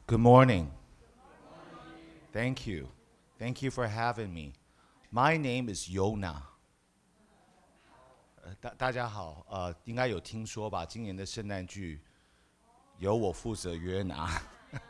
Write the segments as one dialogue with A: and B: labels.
A: Good morning. Thank you. Thank you for having me. My name is Yona. 大家好，应该有听说吧？今年的圣诞剧由我负责约拿。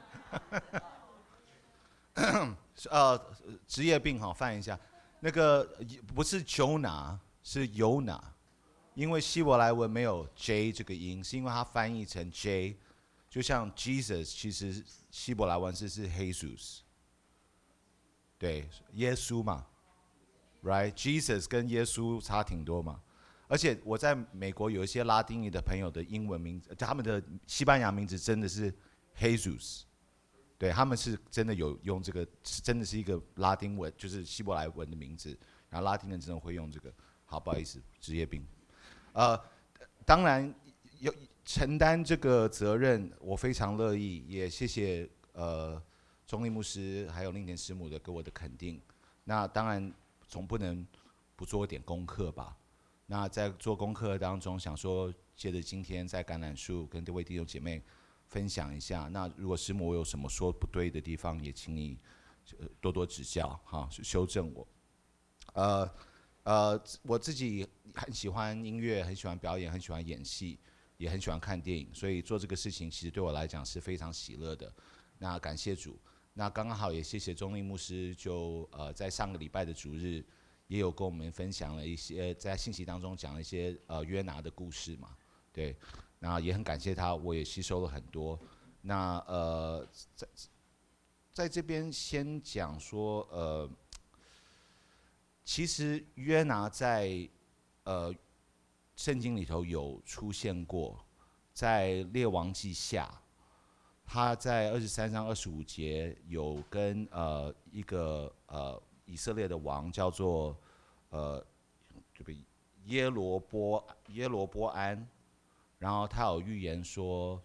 A: 职业病哈，翻译一下，那个不是 Jonah，是 Yona，因为希伯来文没有 J 这个音，是因为它翻译成 J，就像 Jesus，其实希伯来文是 Jesus， 对，耶稣嘛 ，right？Jesus 跟耶稣差挺多嘛。而且我在美国有一些拉丁裔的朋友的英文名字，他们的西班牙名字真的是 Jesus， 对，他们是真的有用这个，真的是一个拉丁文，就是希伯来文的名字，然后拉丁人真的会用这个。好，不好意思，职业病。呃，当然有承担这个责任，我非常乐意，也谢谢钟立牧师还有令田师母的给我的肯定。那当然总不能不做一点功课吧。那在做功课当中，想说借着今天在橄榄树跟各位弟兄姐妹分享一下。那如果师母我有什么说不对的地方，也请你多多指教哈，修正我。我自己很喜欢音乐，很喜欢表演，很喜欢演戏，也很喜欢看电影，所以做这个事情其实对我来讲是非常喜乐的。那感谢主。那刚刚好也谢谢钟立牧师，就在上个礼拜的主日。也有跟我们分享了一些在信息当中讲了一些约拿的故事嘛，对，那也很感谢他，我也吸收了很多。那在这边先讲说其实约拿在圣经里头有出现过，在列王记下，他在23章25节有跟一个以色列的王叫做耶罗波安，然后他有预言说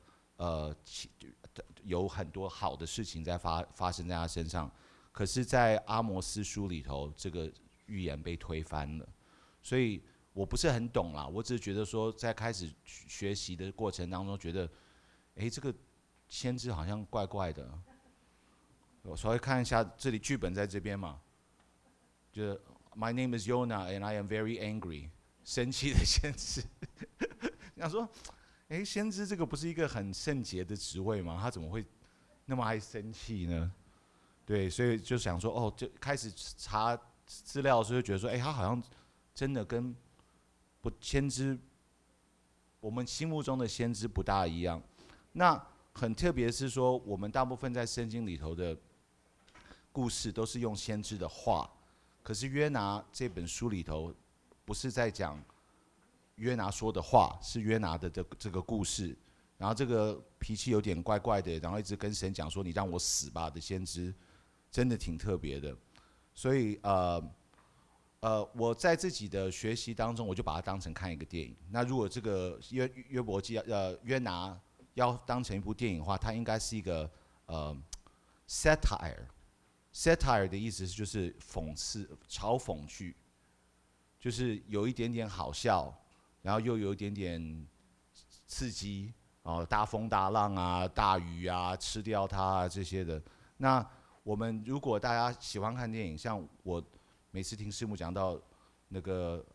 A: 有很多好的事情在发生在他身上，可是，在阿摩斯书里头，这个预言被推翻了，所以我不是很懂啦，我只是觉得说，在开始学习的过程当中，觉得这个先知好像怪怪的。我稍微看一下这里剧本在这边嘛。就是 My name is Yona and I am very angry， 生气的先知。想说，先知这个不是一个很圣洁的职位吗？他怎么会那么爱生气呢？对，所以就想说，就开始查资料的时候，就觉得说，他好像真的跟先知，我们心目中的先知不大一样。那很特别是说，我们大部分在圣经里头的故事都是用先知的话。可是约拿这本书里头，不是在讲约拿说的话，是约拿的这个故事。然后这个脾气有点怪怪的，然后一直跟神讲说：“你让我死吧”的先知，真的挺特别的。所以我在自己的学习当中，我就把它当成看一个电影。那如果这个约拿要当成一部电影的话，它应该是一个satire。satire 的意思就是讽刺、嘲讽剧，就是有一点点好笑，然后又有一点点刺激，大风大浪啊、大雨啊、吃掉它啊这些的。那我们如果大家喜欢看电影，像我每次听师母讲到那个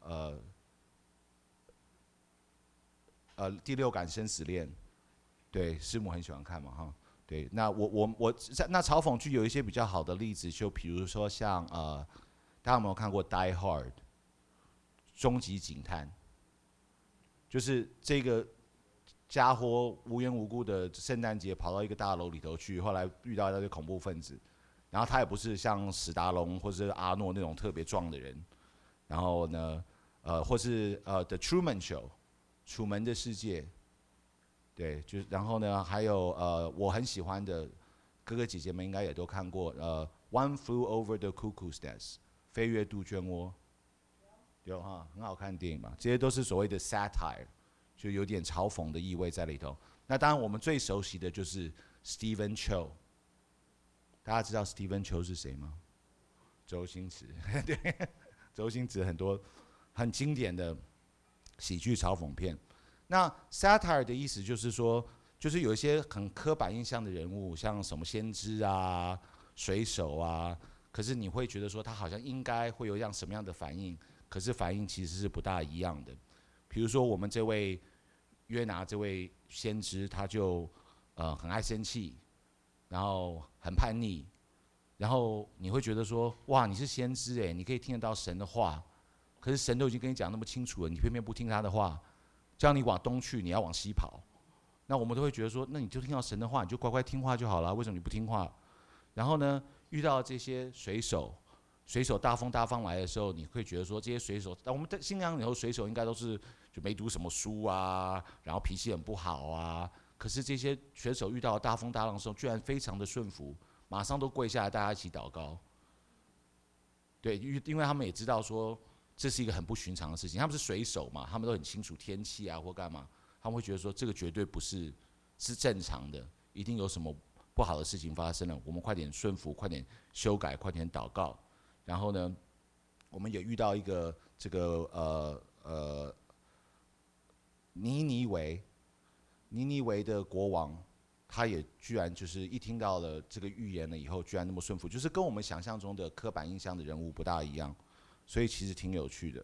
A: 第六感生死恋，对，师母很喜欢看嘛哈。对，那那嘲讽剧有一些比较好的例子，就比如说像大家有没有看过《Die Hard》终极警探？就是这个家伙无缘无故的圣诞节跑到一个大楼里头去，后来遇到那些恐怖分子，然后他也不是像史达龙或是阿诺那种特别壮的人，然后呢，或是The Truman Show， 楚门的世界。对，然后呢，还有我很喜欢的哥哥姐姐们应该也都看过One Flew Over the Cuckoo's Nest， 飞越杜鹃窝，有哈，很好看的电影嘛。这些都是所谓的 satire， 就有点嘲讽的意味在里头。那当然，我们最熟悉的就是 Stephen Chow， 大家知道 Stephen Chow 是谁吗？周星驰，对，周星驰很多很经典的喜剧嘲讽片。那 satire 的意思就是说， 就是有一些很刻板印象的人物，像什么先知啊、水手啊，可是你会觉得说他好像应该会有样什么样的反应，可是反应其实是不大一样的。比如说我们这位约拿这位先知，他就很爱生气，然后很叛逆，然后你会觉得说，哇，你是先知哎，你可以听得到神的话，可是神都已经跟你讲那么清楚了，你偏偏不听他的话，叫你往东去，你要往西跑。那我们都会觉得说，那你就听到神的话，你就乖乖听话就好了，为什么你不听话？然后呢，遇到这些水手大风大浪来的时候，你会觉得说，这些水手，我们的信仰里头水手应该都是就没读什么书啊，然后脾气很不好啊。可是这些水手遇到大风大浪的时候，居然非常的顺服，马上都跪下来，大家一起祷告。对，因为他们也知道说这是一个很不寻常的事情，他们是水手嘛，他们都很清楚天气啊或干嘛，他们会觉得说这个绝对不是正常的，一定有什么不好的事情发生了，我们快点顺服，快点修改，快点祷告。然后呢，我们也遇到一个这个尼尼微的国王，他也居然就是一听到了这个预言了以后，居然那么顺服，就是跟我们想象中的刻板印象的人物不大一样，所以其实挺有趣的。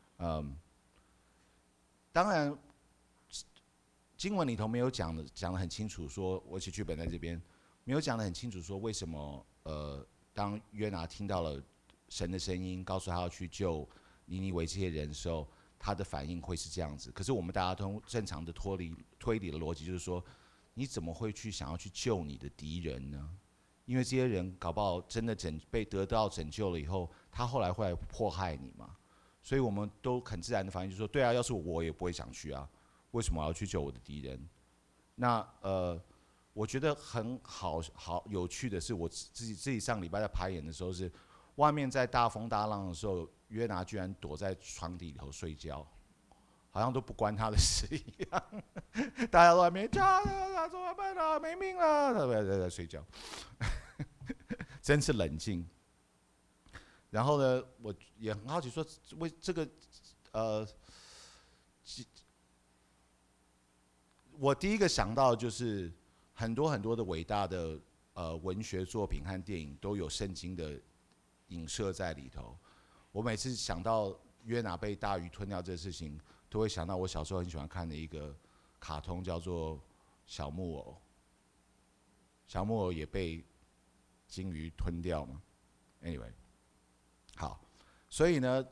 A: 当然经文里头没有讲得很清楚说，我写剧本在这边没有讲得很清楚说为什么当约拿听到了神的声音，告诉他要去救尼尼微这些人的时候，他的反应会是这样子。可是我们大家都正常的推理的逻辑就是说，你怎么会去想要去救你的敌人呢？因为这些人搞不好真的被得到拯救了以后，他后来会来迫害你嘛。所以我们都很自然的反应就是说，对啊，要是我也不会想去啊，为什么我要去救我的敌人？那我觉得很好有趣的是，我自己上礼拜在排演的时候是，外面在大风大浪的时候，约拿居然躲在床底里头睡觉，好像都不关他的事一样，大家都在那边怎么办啊，没命了，他在睡觉，真是冷静。然后呢，我也很好奇说，为这个我第一个想到的就是很多的伟大的文学作品和电影都有圣经的影射在里头。我每次想到约拿被大鱼吞掉这个事情，都会想到我小时候很喜欢看的一个卡通，叫做小木偶。小木偶也被鲸鱼吞掉嘛。Anyway， 好，所以呢，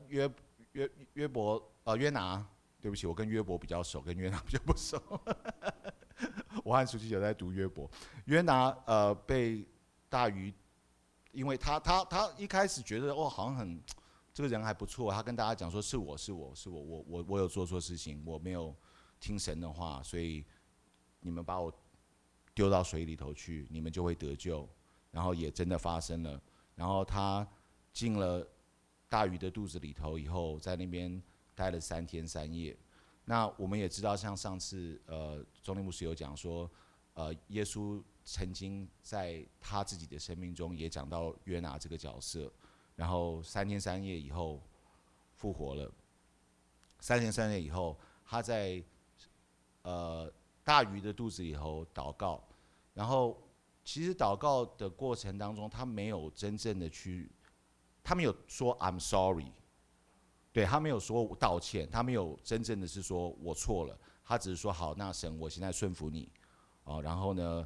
A: 约拿，对不起，我跟约伯比较熟，跟约拿比较不熟。我和苏七九在读约伯，约拿被大鱼，因为他一开始觉得好像很这个人还不错，他跟大家讲说是我有做错事情，我没有听神的话，所以你们把我丢到水里头去，你们就会得救。然后也真的发生了，然后他进了大鱼的肚子里头以后，在那边待了3天3夜。那我们也知道，像上次钟立牧师有讲说，耶稣曾经在他自己的生命中也讲到约拿这个角色，然后3天3夜以后复活了。3天3夜以后，他在大鱼的肚子里头祷告，然后其实祷告的过程当中，他没有真正的他没有说 I'm sorry， 对，他没有说道歉，他没有真正的是说我错了，他只是说好，那神，我现在顺服你，然后呢，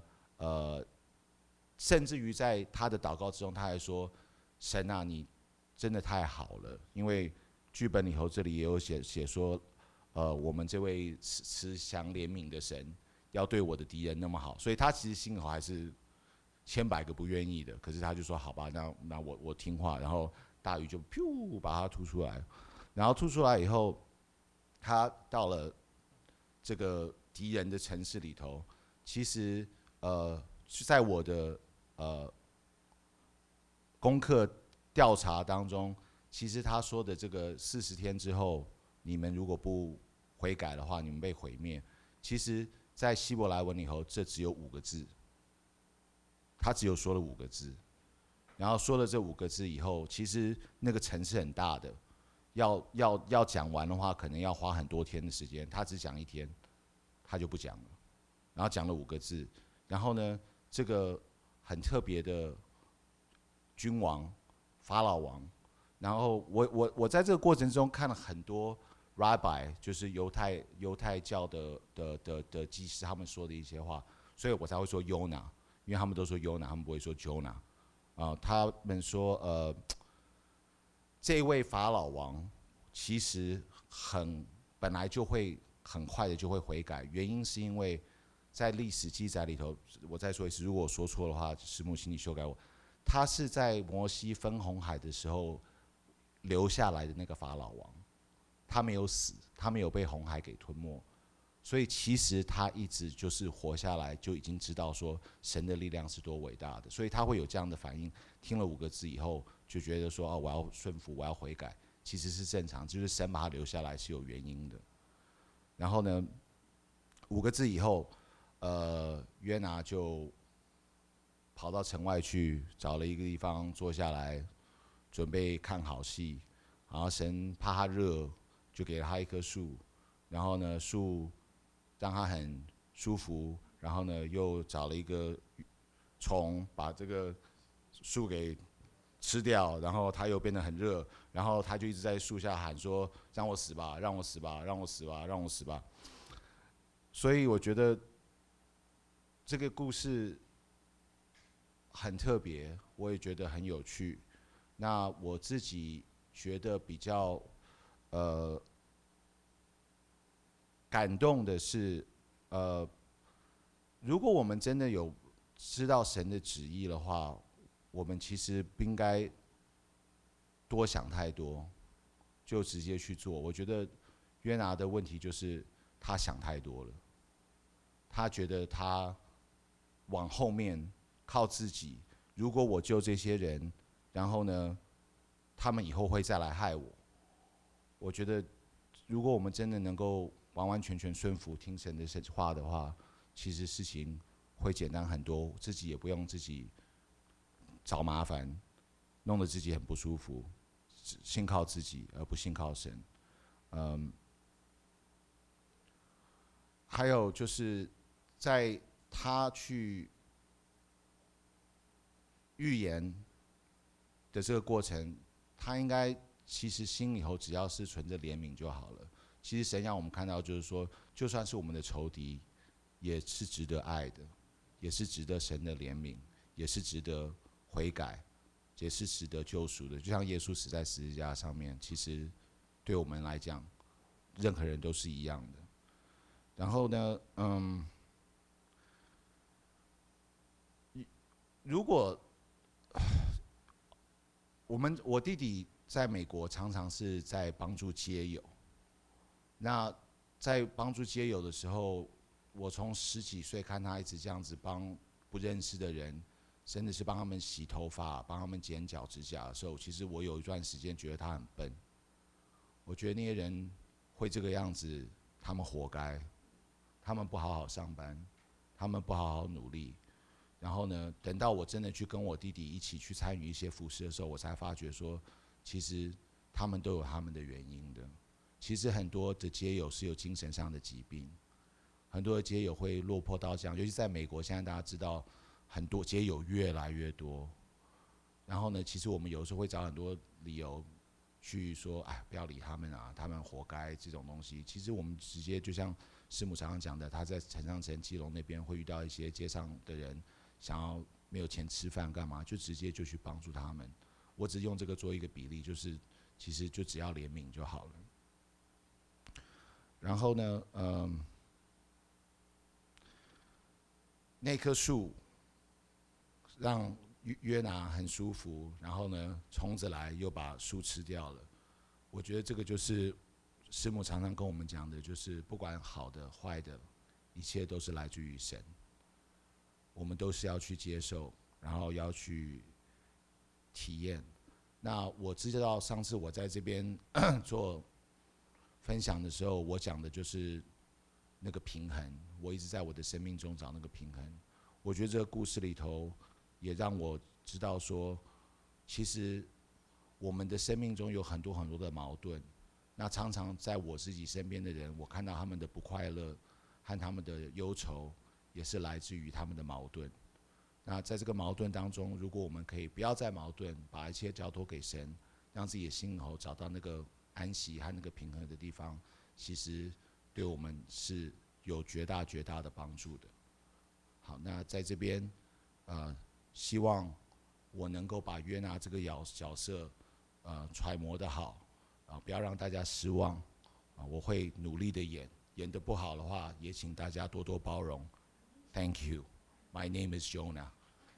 A: 甚至于在他的祷告之中，他还说，神啊，你真的太好了，因为剧本里头这里也有写说，我们这位慈祥怜悯的神要对我的敌人那么好，所以他其实心里头还是千百个不愿意的，可是他就说好吧，那我听话，然后大鱼就噗把他吐出来，然后吐出来以后，他到了这个敌人的城市里头，其实在我的功课调查当中，其实他说的这个40天之后，你们如果不悔改的话，你们被毁灭。其实，在希伯来文里头，这只有5个字，他只有说了5个字。然后说了这5个字以后，其实那个城是很大的，要讲完的话，可能要花很多天的时间。他只讲1天，他就不讲了。 然后讲了5个字，然后呢，这个很特别的君王法老王，然后我在这个过程中看了很多 rabbi， 就是犹太教的祭司他们说的一些话，所以我才会说 Yona， 因为他们都说 Yona， 他们不会说 Jonah。他们说这位法老王其实本来就会很快的就会悔改，原因是因为在历史记载里头，我再说一次，如果我说错的话，师母请你修改我。他是在摩西分红海的时候留下来的那个法老王，他没有死，他没有被红海给吞没，所以其实他一直就是活下来，就已经知道说神的力量是多伟大的，所以他会有这样的反应。听了5个字以后，就觉得说我要顺服，我要悔改，其实是正常，就是神把他留下来是有原因的。然后呢，5个字以后，约拿就跑到城外去，找了一个地方坐下来，准备看好戏。然后神怕他热，就给了他一棵树，然后呢，树让他很舒服，然后呢，又找了一个虫把这个树给吃掉，然后他又变得很热，然后他就一直在树下喊说：“让我死吧，让我死吧，让我死吧，让我死吧。”所以我觉得这个故事很特别，我也觉得很有趣。那我自己觉得比较感动的是，如果我们真的有知道神的旨意的话，我们其实不应该多想太多，就直接去做。我觉得约拿的问题就是他想太多了，他觉得他往后面靠自己，如果我救这些人，然后呢，他们以后会再来害我。我觉得，如果我们真的能够完完全全顺服听神的话的话，其实事情会简单很多，自己也不用自己找麻烦，弄得自己很不舒服，信靠自己而不信靠神。还有就是在他去预言的这个过程，他应该其实心里头只要是存着怜悯就好了。其实神让我们看到，就是说，就算是我们的仇敌，也是值得爱的，也是值得神的怜悯，也是值得悔改，也是值得救赎的。就像耶稣死在十字架上面，其实对我们来讲，任何人都是一样的。然后呢，如果我弟弟在美国常常是在帮助街友，那在帮助街友的时候，我从10几岁看他一直这样子帮不认识的人，甚至是帮他们洗头发、帮他们剪脚指甲的时候，其实我有一段时间觉得他很笨。我觉得那些人会这个样子，他们活该，他们不好好上班，他们不好好努力。然后呢，等到我真的去跟我弟弟一起去参与一些服事的时候，我才发觉说，其实他们都有他们的原因的。其实很多的街友是有精神上的疾病，很多的街友会落魄到这样，尤其在美国，现在大家知道很多街友越来越多。然后呢，其实我们有时候会找很多理由去说，哎，不要理他们啊，他们活该这种东西。其实我们直接就像师母常常讲的，他在陈上城、基隆那边会遇到一些街上的人，想要没有钱吃饭干嘛，就直接就去帮助他们。我只用这个做一个比例，就是其实就只要怜悯就好了。然后呢，那棵树让约拿很舒服，然后呢，虫子来又把树吃掉了。我觉得这个就是师母常常跟我们讲的，就是不管好的坏的，一切都是来自于神。我们都是要去接受，然后要去体验。那我知道上次我在这边做分享的时候，我讲的就是那个平衡。我一直在我的生命中找那个平衡。我觉得这个故事里头也让我知道说，其实我们的生命中有很多很多的矛盾。那常常在我自己身边的人，我看到他们的不快乐和他们的忧愁， 也是来自于他们的矛盾。那在这个矛盾当中，如果我们可以不要再矛盾，把一切交托给神，让自己的心头找到那个安息和那个平衡的地方，其实对我们是有绝大的帮助的。好，那在这边，希望我能够把约拿这个角色，揣摩得好，不要让大家失望，我会努力的演，演得不好的话，也请大家多多包容。Thank you. My name is Jonah.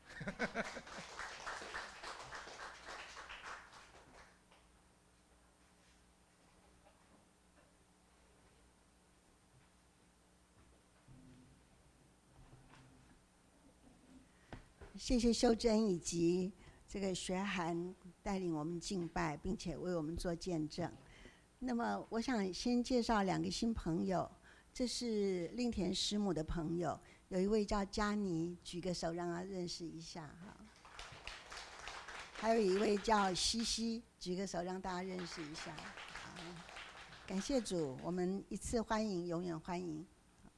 B: 谢谢秀珍以及这个学涵带领我们敬拜，并且为我们做见证。那么我想先介绍2个新朋友，这是令田师母的朋友，有一位叫佳妮，举个手让她认识一下哈。还有一位叫西西，举个手让大家认识一下。感谢主，我们一次欢迎，永远欢迎。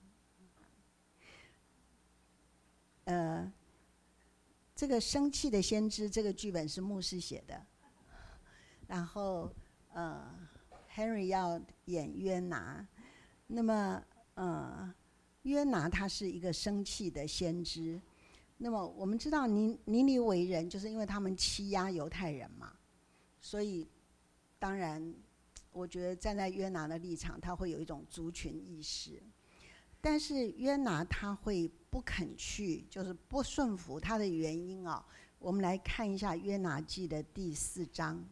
B: 这个生气的先知这个剧本是牧师写的，然后Henry 要演约拿，那么约拿他是一个生气的先知。那么我们知道尼尼微人就是因为他们欺压犹太人嘛，所以当然我觉得站在约拿的立场，他会有一种族群意识。但是约拿他会不肯去，就是不顺服，他的原因啊，我们来看一下约拿记的第4章，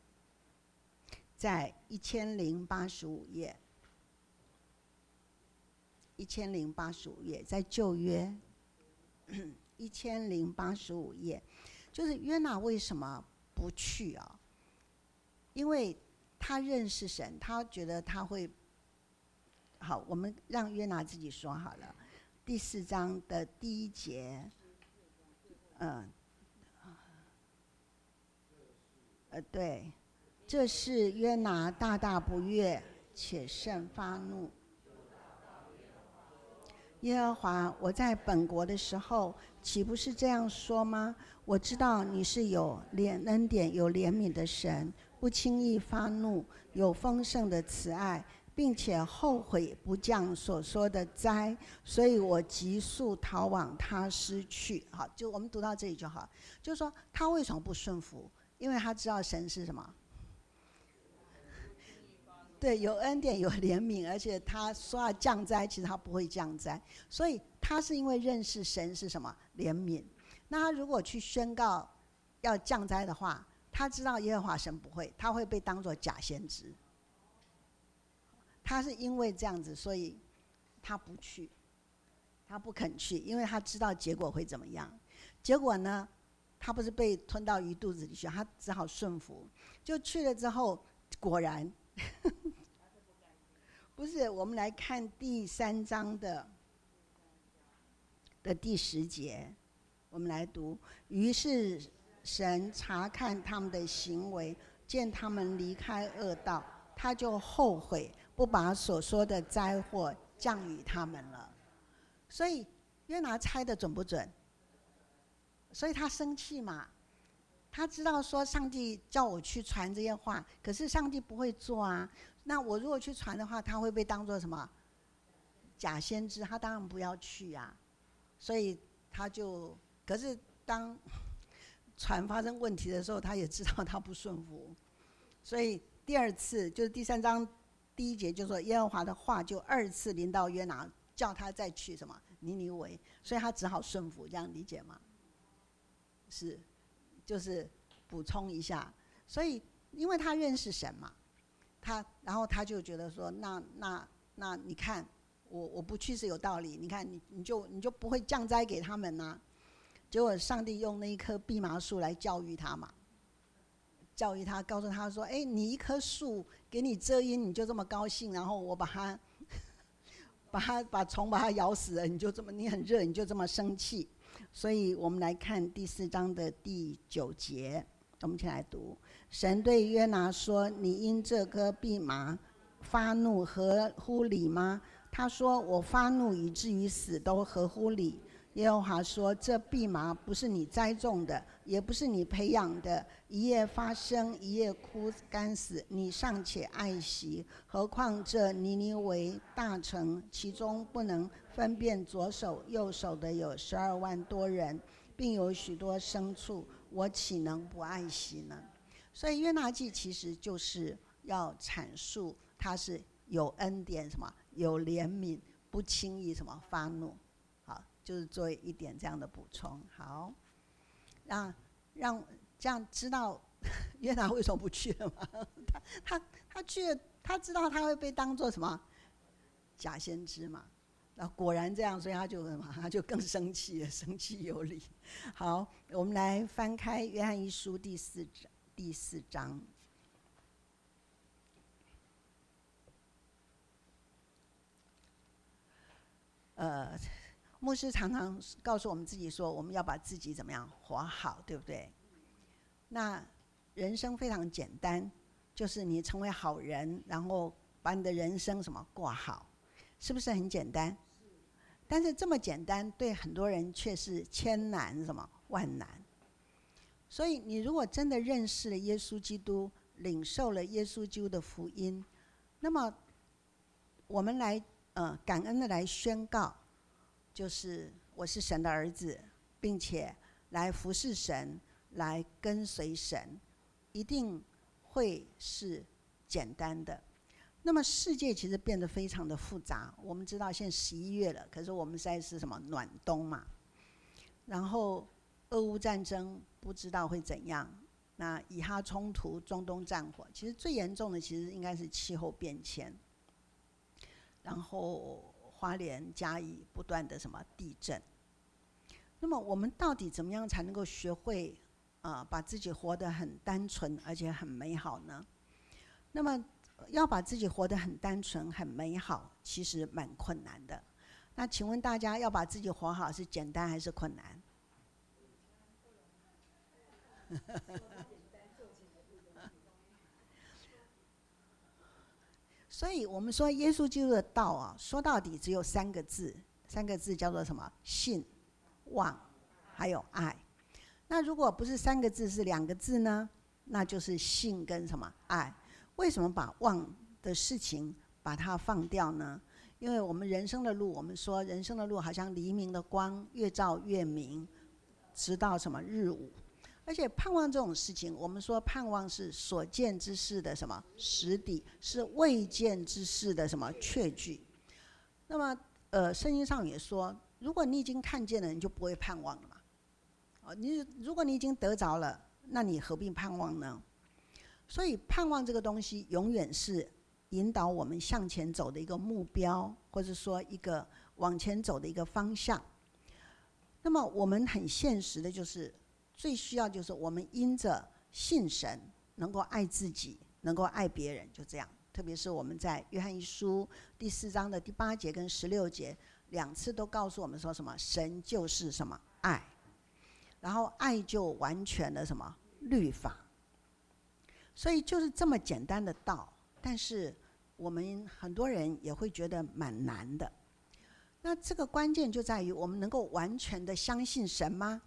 B: 在1085页，1085页，在旧约1085页，就是约拿为什么不去啊？因为他认识神，他觉得他会。好，我们让约拿自己说好了。第4章的第1节，对，这是约拿大不悦，且甚发怒。耶和华，我在本国的时候，岂不是这样说吗？我知道你是有恩典、有怜悯的神，不轻易发怒，有丰盛的慈爱，并且后悔不降所说的灾，所以我急速逃往他施去。好，就我们读到这里就好。就是说，他为什么不顺服？因为他知道神是什么？对，有恩典，有怜悯，而且他说要降灾，其实他不会降灾，所以他是因为认识神是什么怜悯。那他如果去宣告要降灾的话，他知道耶和华神不会，他会被当作假先知。他是因为这样子，所以他不去，他不肯去，因为他知道结果会怎么样。结果呢，他不是被吞到鱼肚子里去，他只好顺服。就去了之后，果然，不是。我们来看第3章的第10节，我们来读。于是神查看他们的行为，见他们离开恶道，他就后悔，不把所说的灾祸降与他们了。所以约拿猜的准不准？所以他生气嘛，他知道说上帝叫我去传这些话，可是上帝不会做啊。那我如果去传的话，他会被当作什么假先知？他当然不要去啊。所以他就，可是当船发生问题的时候，他也知道他不顺服，所以第2次就是第3章第1节就说耶和华的话就2次临到约拿，叫他再去什么尼尼微，所以他只好顺服，这样理解吗？是，就是补充一下。所以因为他认识神嘛，然后他就觉得说，那你看我不去是有道理，你看你就不会降灾给他们啊。结果上帝用那一棵蓖麻树来教育他嘛，教育他，告诉他说：“哎，你一棵树给你遮阴，你就这么高兴，然后我把虫把它咬死了，你很热，你就这么生气。”所以我们来看第4章的第9节，我们一起来读。神对约拿说：“你因这棵蓖麻发怒，合乎理吗？ 他说我发怒以至于死都合乎理。耶和华说，这蓖麻不是你栽种的，也不是你培养的，一夜发生，一夜枯干死，你尚且爱惜，何况这尼尼微大城，其中不能分辨左手右手的有12万多人，并有许多牲畜，我岂能不爱惜呢？所以约拿记其实就是要阐述他是有恩典，什么有怜悯，不轻易什么发怒。好，就是做一点这样的补充。好，让这样知道约拿为什么不去了吗？他去了，他知道他会被当作什么假先知嘛。那果然这样，所以他就更生气了，生气有理。好，我们来翻开约翰一书第4章。牧师常常告诉我们自己说，我们要把自己怎么样活好，对不对？那人生非常简单，就是你成为好人，然后把你的人生什么过好，是不是很简单？但是这么简单，对很多人却是千难什么万难。所以你如果真的认识了耶稣基督，领受了耶稣基督的福音，那么我们来感恩的来宣告，就是我是神的儿子，并且来服侍神，来跟随神，一定会是简单的。那么世界其实变得非常的复杂，我们知道现在11月了，可是我们现在是什么暖冬嘛，然后俄乌战争不知道会怎样，那以哈冲突、中东战火，其实最严重的其实应该是气候变迁，然后花莲、嘉义不断的什么地震。那么我们到底怎么样才能够学会把自己活得很单纯而且很美好呢？那么要把自己活得很单纯很美好，其实蛮困难的。那请问大家，要把自己活好是简单还是困难？所以我们说耶稣基督的道啊，说到底只有3个字，3个字叫做什么？信、望，还有爱。那如果不是3个字，是2个字呢？那就是信跟什么？爱。为什么把望的事情把它放掉呢？因为我们人生的路，我们说人生的路好像黎明的光，越照越明，直到什么日午。而且盼望这种事情，我们说盼望是所见之事的什么实底，是未见之事的什么确据。那么圣经上也说，如果你已经看见了，你就不会盼望了嘛。如果你已经得着了，那你何必盼望呢？所以盼望这个东西永远是引导我们向前走的一个目标，或者说一个往前走的一个方向。那么我们很现实的就是最需要就是我们因着信神能够爱自己，能够爱别人，就这样。特别是我们在约翰一书第4章的第8节跟16节2次都告诉我们说什么？神就是什么？爱。然后爱就完全了什么？律法。所以就是这么简单的道，但是我们很多人也会觉得蛮难的。那这个关键就在于我们能够完全的相信神吗？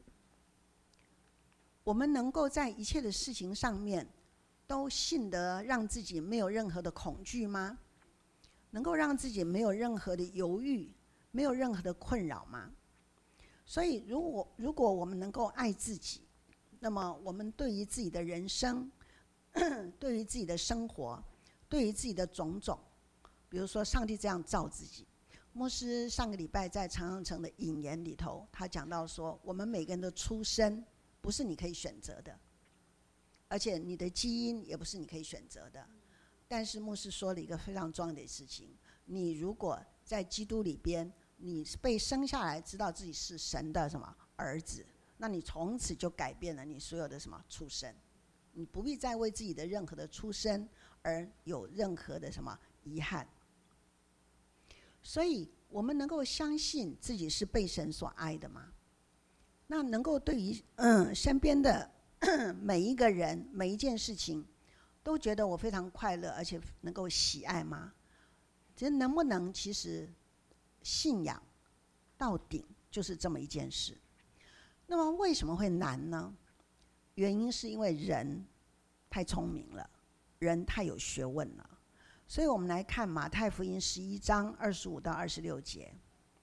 B: 我们能够在一切的事情上面都信得让自己没有任何的恐惧吗？能够让自己没有任何的犹豫，没有任何的困扰吗？所以如果我们能够爱自己，那么我们对于自己的人生对于自己的生活，对于自己的种种，比如说上帝这样造自己。牧师上个礼拜在长阳城的引言里头，他讲到说，我们每个人的出生不是你可以选择的，而且你的基因也不是你可以选择的。但是牧师说了一个非常重要的事情，你如果在基督里边，你被生下来知道自己是神的什么儿子，那你从此就改变了你所有的什么出生。你不必再为自己的任何的出身而有任何的什么遗憾。所以我们能够相信自己是被神所爱的吗？那能够对于身边的每一个人每一件事情都觉得我非常快乐而且能够喜爱吗？ 其实能不能，其实信仰到顶就是这么一件事。那么为什么会难呢？原因是因为人太聪明了，人太有学问了。所以我们来看马太福音11章25到26节。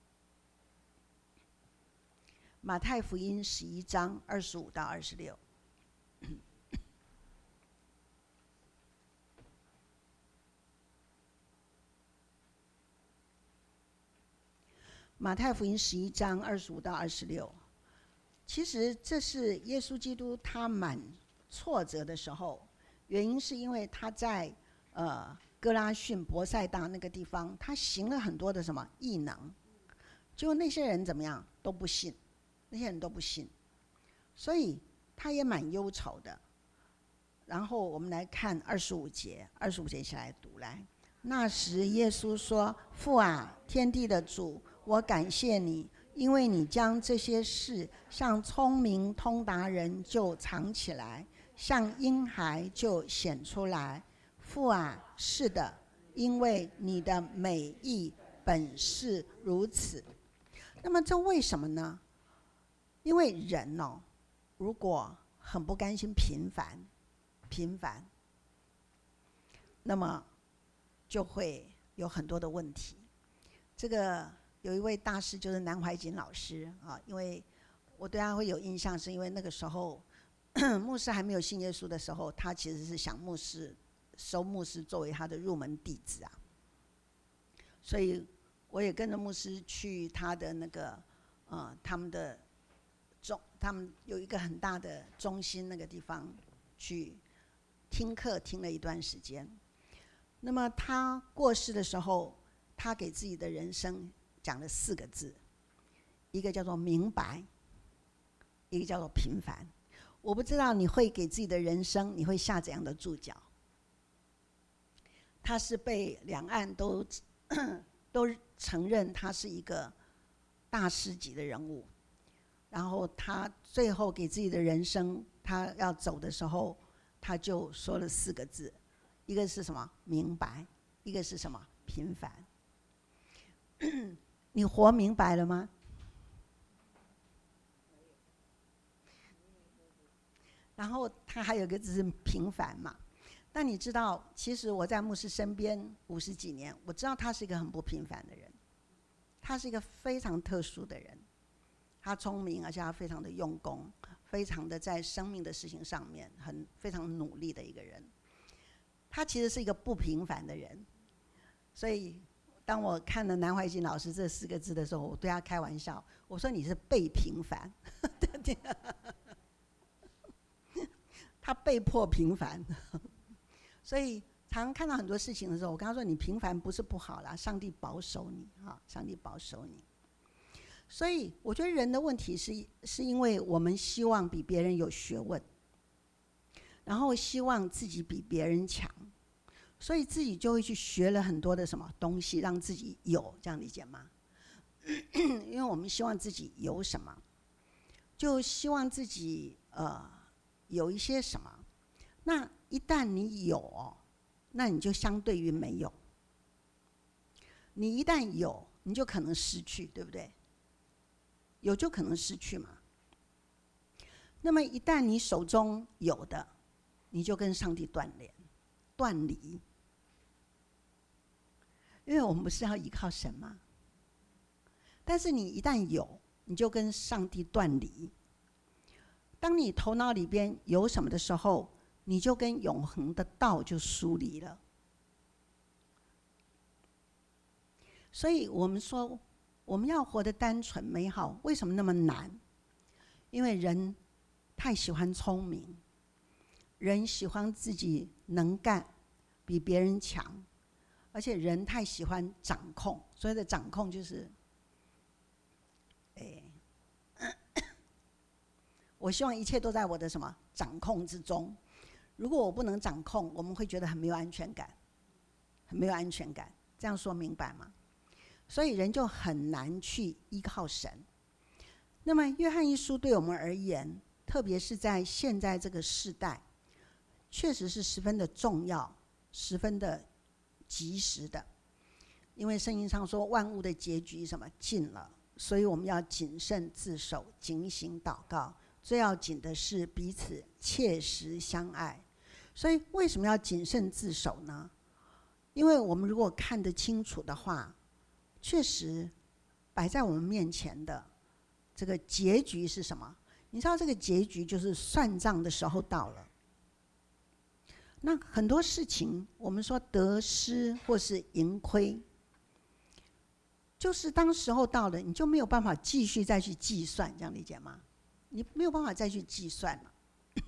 B: 马太福音11章25到26。马太福音11章25到26，其实这是耶稣基督他蛮挫折的时候，原因是因为他在哥拉汛伯赛大那个地方，他行了很多的什么异能，结果那些人怎么样都不信，那些人都不信，所以他也蛮忧愁的。然后我们来看25节一起来读来。那时耶稣说：“父啊，天地的主，我感谢你，因为你将这些事向聪明通达人就藏起来，向婴孩就显出来。父啊，是的，因为你的美意本是如此。”那么这为什么呢？因为人如果很不甘心平凡，那么就会有很多的问题。这个有一位大师就是南怀瑾老师啊，因为我对他会有印象，是因为那个时候牧师还没有信耶稣的时候，他其实是想收牧师作为他的入门弟子啊。所以我也跟着牧师去他的那个他们有一个很大的中心那个地方去听课，听了一段时间。那么他过世的时候，他给自己的人生讲了4个字，一个叫做明白，一个叫做平凡。我不知道你会给自己的人生你会下怎样的注脚。他是被两岸都承认他是一个大师级的人物，然后他最后给自己的人生，他要走的时候，他就说了4个字，一个是什么？明白。一个是什么？平凡。你活明白了吗？然后他还有一个字是平凡嘛。那你知道，其实我在牧师身边50几年，我知道他是一个很不平凡的人，他是一个非常特殊的人。他聪明，而且他非常的用功，非常的在生命的事情上面非常努力的一个人。他其实是一个不平凡的人，所以当我看了南怀瑾老师这4个字的时候，我对他开玩笑，我说你是被平凡，他被迫平凡。所以常常看到很多事情的时候，我跟他说你平凡不是不好啦，上帝保守你，上帝保守你。所以我觉得人的问题是因为我们希望比别人有学问，然后希望自己比别人强，所以自己就会去学了很多的什么东西，让自己有，这样理解吗？因为我们希望自己有什么，就希望自己有一些什么。那一旦你有，那你就相对于没有。你一旦有，你就可能失去，对不对？有就可能失去嘛。那么一旦你手中有的，你就跟上帝断离。因为我们不是要依靠神吗？但是你一旦有，你就跟上帝断离。当你头脑里边有什么的时候，你就跟永恒的道就疏离了。所以我们说，我们要活得单纯美好，为什么那么难？因为人太喜欢聪明，人喜欢自己能干，比别人强，而且人太喜欢掌控。所谓的掌控就是，我希望一切都在我的什么掌控之中。如果我不能掌控，我们会觉得很没有安全感，很没有安全感。这样说明白吗？所以人就很难去依靠神。那么约翰一书对我们而言，特别是在现在这个世代，确实是十分的重要，十分的及时的。 因为圣经上说万物的结局什么尽了，所以我们要谨慎自守，警醒祷告。最要紧的是彼此切实相爱。所以为什么要谨慎自守呢？因为我们如果看得清楚的话，确实摆在我们面前的这个结局是什么？你知道这个结局就是算账的时候到了。那很多事情我们说得失或是盈亏，就是当时候到了，你就没有办法继续再去计算，这样理解吗？你没有办法再去计算了。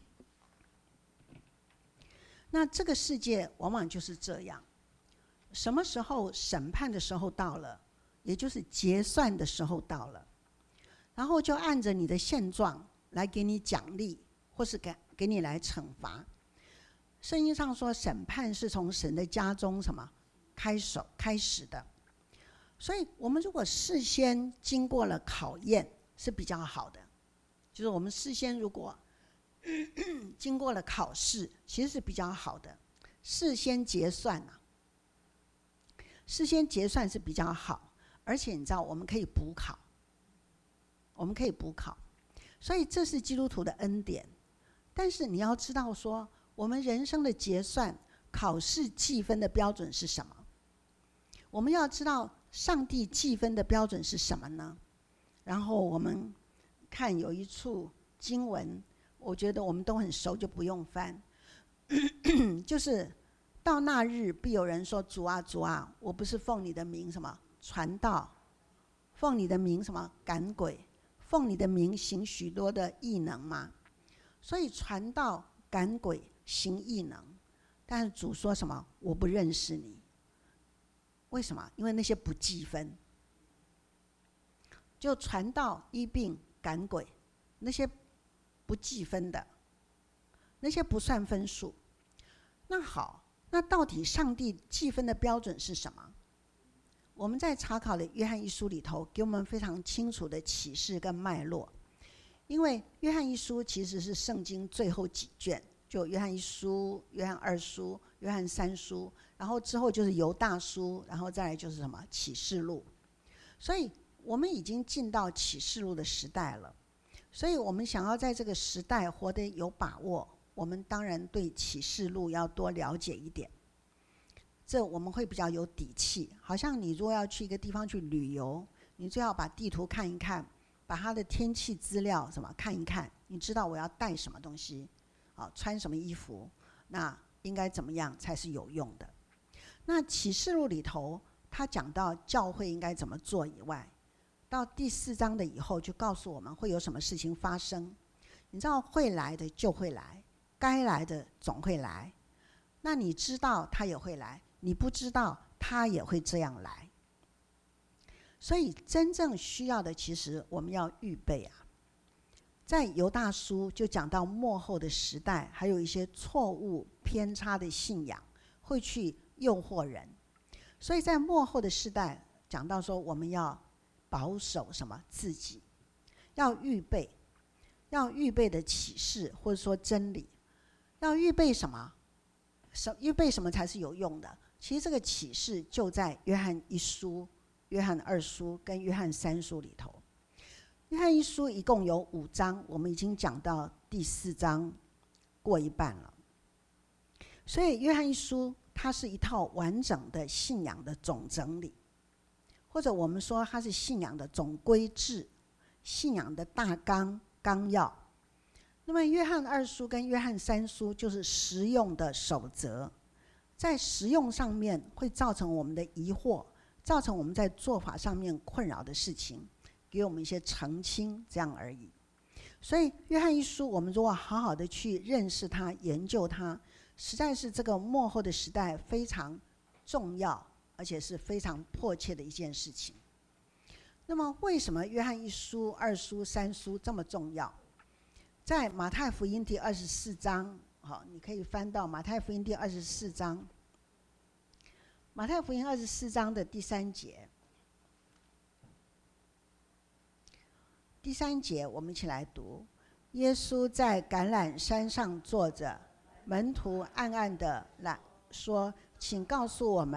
B: 那这个世界往往就是这样，什么时候审判的时候到了，也就是结算的时候到了，然后就按着你的现状来给你奖励，或是给你来惩罚。圣经上说，审判是从神的家中什么开始的，所以我们如果事先经过了考验是比较好的，就是我们事先如果经过了考试，其实是比较好的。事先结算事先结算是比较好，而且你知道我们可以补考，所以这是基督徒的恩典。但是你要知道说，我们人生的结算考试计分的标准是什么？我们要知道上帝计分的标准是什么呢？然后我们看有一处经文，我觉得我们都很熟，就不用翻。就是到那日，必有人说：“主啊，主啊，我不是奉你的名什么传道，奉你的名什么赶鬼，奉你的名行许多的异能吗？”所以传道、赶鬼、行异能，但是主说什么？我不认识你。为什么？因为那些不计分。就传道、医病、赶鬼，那些不计分的，那些不算分数。那好，那到底上帝计分的标准是什么？我们在查考的约翰一书里头，给我们非常清楚的启示跟脉络。因为约翰一书其实是圣经最后几卷，就约翰一书、约翰二书、约翰三书，然后之后就是犹大书，然后再来就是什么启示录。所以我们已经进到启示录的时代了，所以我们想要在这个时代活得有把握，我们当然对启示录要多了解一点，这我们会比较有底气。好像你如果要去一个地方去旅游，你最好把地图看一看，把它的天气资料什么看一看，你知道我要带什么东西，穿什么衣服，那应该怎么样才是有用的。那启示录里头他讲到教会应该怎么做以外，到第4章的以后就告诉我们会有什么事情发生。你知道会来的就会来，该来的总会来，那你知道他也会来，你不知道他也会这样来。所以真正需要的，其实我们要预备啊。在犹大书就讲到末后的时代，还有一些错误偏差的信仰会去诱惑人，所以在末后的时代讲到说，我们要保守什么自己，要预备的启示或者说真理，要预备什么？预备什么才是有用的？其实这个启示就在约翰一书、约翰二书跟约翰三书里头。约翰一书一共有5章，我们已经讲到第4章过一半了。所以约翰一书它是一套完整的信仰的总整理，或者我们说它是信仰的总规制，信仰的大纲纲要。那么约翰二书跟约翰三书就是实用的守则，在实用上面会造成我们的疑惑，造成我们在做法上面困扰的事情，给我们一些澄清，这样而已。所以约翰一书我们如果好好的去认识它、研究它，实在是这个末后的时代非常重要，而且是非常迫切的一件事情。那么为什么约翰一书、二书、三书这么重要？在马太福音第24章，好，你可以翻到马太福音第24章。马太福音24章的第3节，第3节我们一起来读：耶稣在橄榄山上坐着，门徒暗暗的来说：“请告诉我们，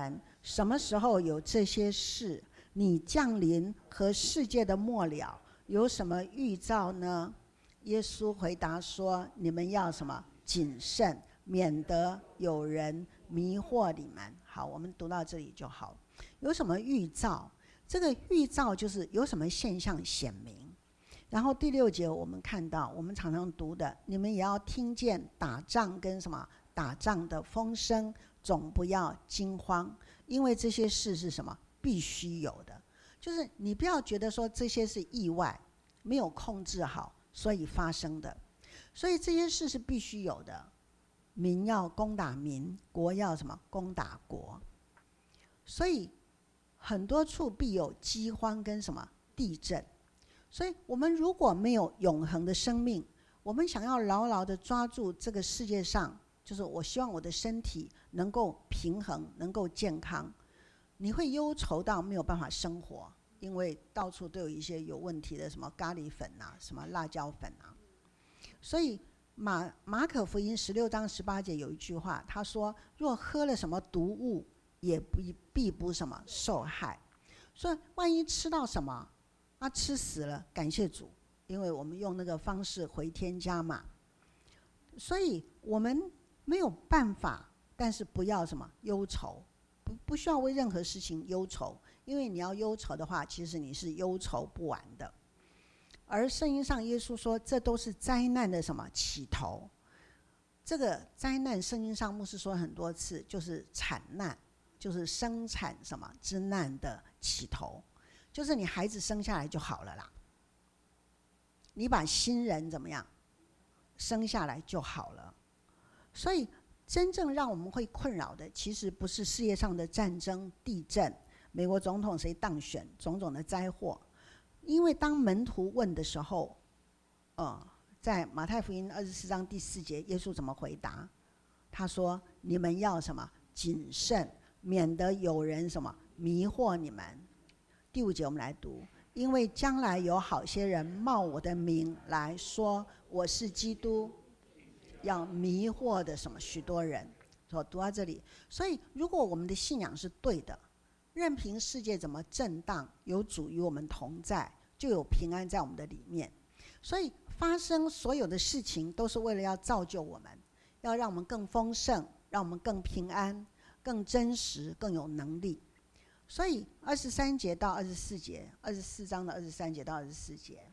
B: 什么时候有这些事？你降临和世界的末了有什么预兆呢？耶稣回答说：你们要什么？谨慎，免得有人迷惑你们。好，我们读到这里就好。有什么预兆？这个预兆就是有什么现象显明。然后第6节我们看到，我们常常读的，你们也要听见打仗跟什么？打仗的风声，总不要惊慌，因为这些事是什么？必须有的。就是你不要觉得说这些是意外，没有控制好，所以发生的。所以这些事是必须有的。民要攻打民，国要什么？攻打国。所以很多处必有饥荒跟什么？地震。所以我们如果没有永恒的生命，我们想要牢牢的抓住这个世界上，就是我希望我的身体能够平衡，能够健康，你会忧愁到没有办法生活，因为到处都有一些有问题的什么咖喱粉啊，什么辣椒粉啊。所以马可福音16章18节有一句话，他说：若喝了什么毒物，也必不什么受害。所以万一吃到什么吃死了，感谢主，因为我们用那个方式回天家嘛。所以我们没有办法，但是不要什么忧愁，不需要为任何事情忧愁，因为你要忧愁的话，其实你是忧愁不完的。而圣经上耶稣说，这都是灾难的什么起头。这个灾难，圣经上牧师说很多次，就是产难，就是生产什么之难的起头。就是你孩子生下来就好了啦，你把新人怎么样生下来就好了。所以真正让我们会困扰的，其实不是世界上的战争、地震、美国总统谁当选、种种的灾祸。因为当门徒问的时候，在马太福音24章第4节，耶稣怎么回答？他说：你们要什么？谨慎，免得有人什么迷惑你们。第5节我们来读，因为将来有好些人冒我的名来说我是基督，要迷惑的什么许多人。读到这里，所以如果我们的信仰是对的，任凭世界怎么震荡，有主与我们同在，就有平安在我们的里面。所以发生所有的事情都是为了要造就我们，要让我们更丰盛，让我们更平安，更真实，更有能力。所以23节到24节，24章的23节到24节，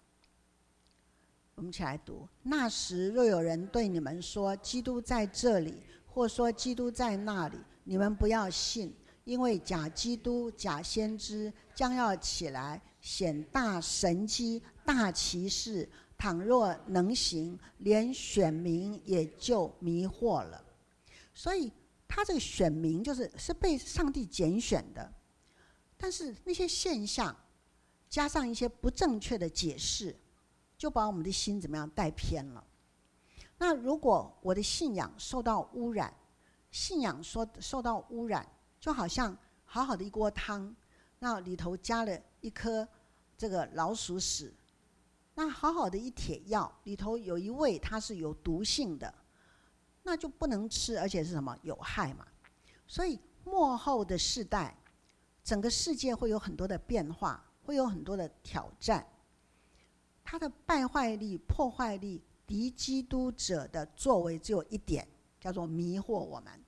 B: 我们一起来读。那时若有人对你们说基督在这里，或说基督在那里，你们不要信，因为假基督、假先知将要起来，显大神迹、大奇事，倘若能行，连选民也就迷惑了。所以他这个选民是被上帝拣选的，但是那些现象加上一些不正确的解释，就把我们的心怎么样带偏了。那如果我的信仰受到污染，信仰受到污染，就好像好好的一锅汤，那里头加了一颗这个老鼠屎，那好好的一帖药里头有一味它是有毒性的，那就不能吃，而且是什么？有害嘛。所以末后的世代，整个世界会有很多的变化，会有很多的挑战。它的败坏力、破坏力、敌基督者的作为只有一点，叫做迷惑我们，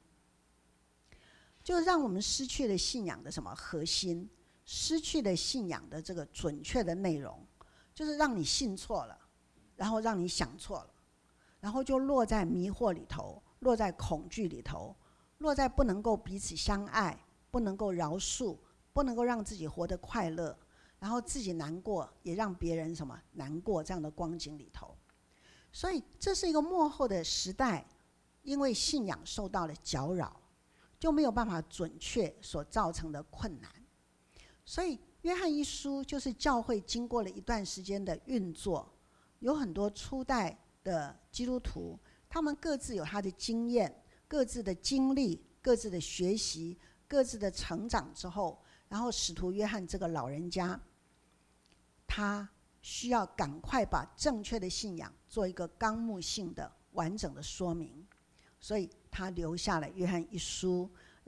B: 就让我们失去了信仰的什么核心，失去了信仰的这个准确的内容，就是让你信错了，然后让你想错了，然后就落在迷惑里头，落在恐惧里头，落在不能够彼此相爱，不能够饶恕，不能够让自己活得快乐，然后自己难过，也让别人什么难过，这样的光景里头。所以这是一个末后的时代，因为信仰受到了搅扰，就没有办法准确所造成的困难。所以约翰一书就是教会经过了一段时间的运作，有很多初代的基督徒，他们各自有他的经验，各自的经历，各自的学习，各自的成长之后，然后使徒约翰这个老人家，他需要赶快把正确的信仰做一个纲目性的完整的说明，所以他留下了约翰一书，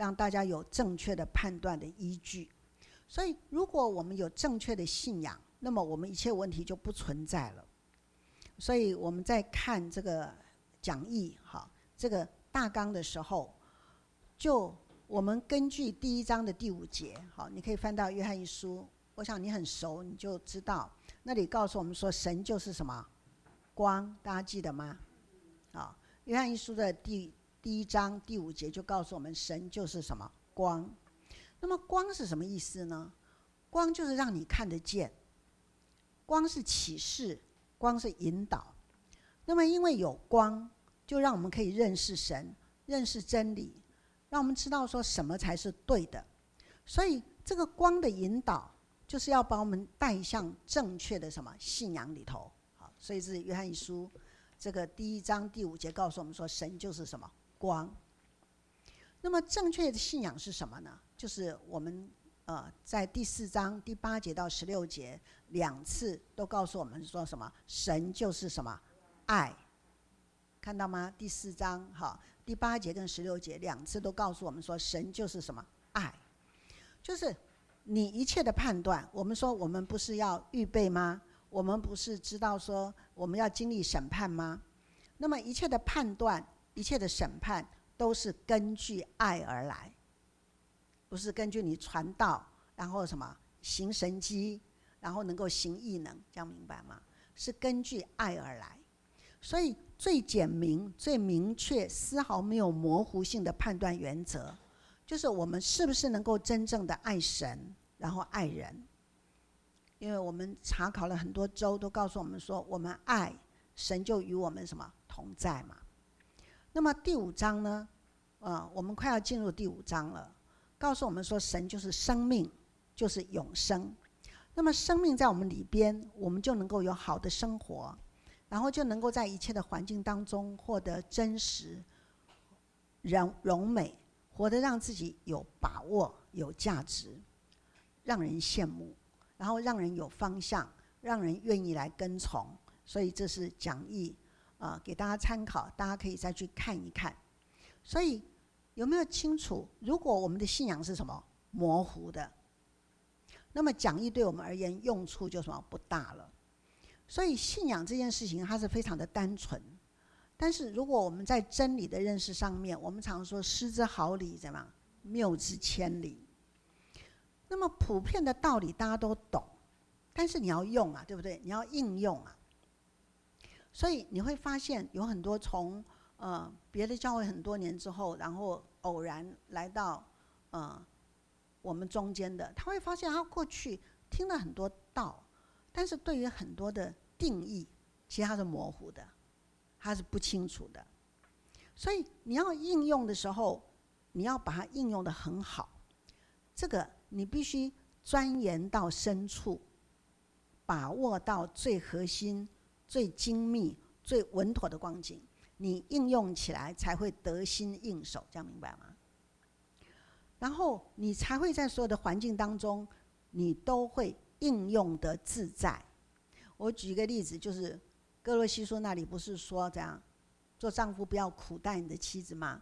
B: 让大家有正确的判断的依据。所以如果我们有正确的信仰，那么我们一切问题就不存在了。所以我们在看这个讲义这个大纲的时候，就我们根据第1章的第5节，你可以翻到约翰一书，我想你很熟，你就知道那里告诉我们说神就是什么？光，大家记得吗？约翰一书的第1章第5节就告诉我们神就是什么？光。那么光是什么意思呢？光就是让你看得见，光是启示，光是引导。那么因为有光，就让我们可以认识神，认识真理，让我们知道说什么才是对的。所以这个光的引导就是要把我们带向正确的什么信仰里头。所以是约翰一书这个第1章第5节告诉我们说神就是什么？光。那么正确的信仰是什么呢？就是我们在第4章第8节到16节2次都告诉我们说什么？神就是什么？爱。看到吗？第4章第8节跟16节2次都告诉我们说神就是什么？爱。就是你一切的判断，我们说我们不是要预备吗？我们不是知道说我们要经历审判吗？那么一切的判断，一切的审判都是根据爱而来，不是根据你传道然后什么行神迹，然后能够行异能，这样明白吗？是根据爱而来。所以最简明最明确丝毫没有模糊性的判断原则，就是我们是不是能够真正的爱神然后爱人。因为我们查考了很多州，都告诉我们说我们爱神就与我们什么同在嘛。那么第5章呢我们快要进入第5章了，告诉我们说神就是生命，就是永生。那么生命在我们里边，我们就能够有好的生活，然后就能够在一切的环境当中获得真实荣美，活得让自己有把握有价值，让人羡慕，然后让人有方向，让人愿意来跟从。所以这是讲义给大家参考，大家可以再去看一看。所以有没有清楚，如果我们的信仰是什么模糊的，那么讲义对我们而言用处就什么不大了。所以信仰这件事情它是非常的单纯，但是如果我们在真理的认识上面，我们常说失之毫厘，怎么样？谬之千里。那么普遍的道理大家都懂，但是你要用对不对？你要应用所以你会发现有很多从别的教会很多年之后，然后偶然来到我们中间的，他会发现他过去听了很多道，但是对于很多的定义，其实它是模糊的，它是不清楚的。所以你要应用的时候，你要把它应用得很好。这个你必须钻研到深处，把握到最核心、最精密、最稳妥的光景，你应用起来才会得心应手，这样明白吗？然后你才会在所有的环境当中，你都会应用得自在。我举一个例子，就是哥罗西书那里不是说这样，做丈夫不要苦待你的妻子吗？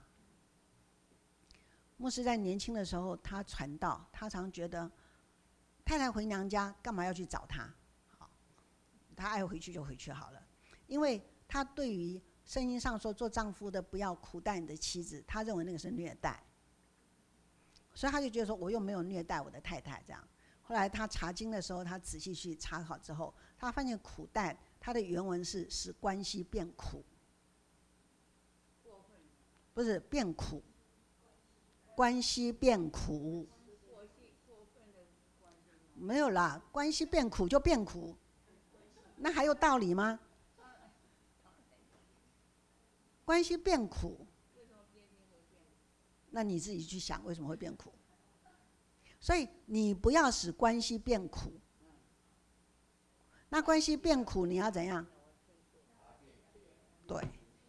B: 牧师在年轻的时候，他传道，他常觉得太太回娘家干嘛要去找他？他爱回去就回去好了，因为他对于圣经上说做丈夫的不要苦待你的妻子，他认为那个是虐待，所以他就觉得说我又没有虐待我的太太这样。后来他查经的时候，他仔细去查考之后，他发现苦待他的原文是使关系变苦，不是变苦，关系变苦，没有啦，关系变苦就变苦，那还有道理吗？关系变苦，那你自己去想为什么会变苦。所以你不要使关系变苦，那关系变苦你要怎样？对，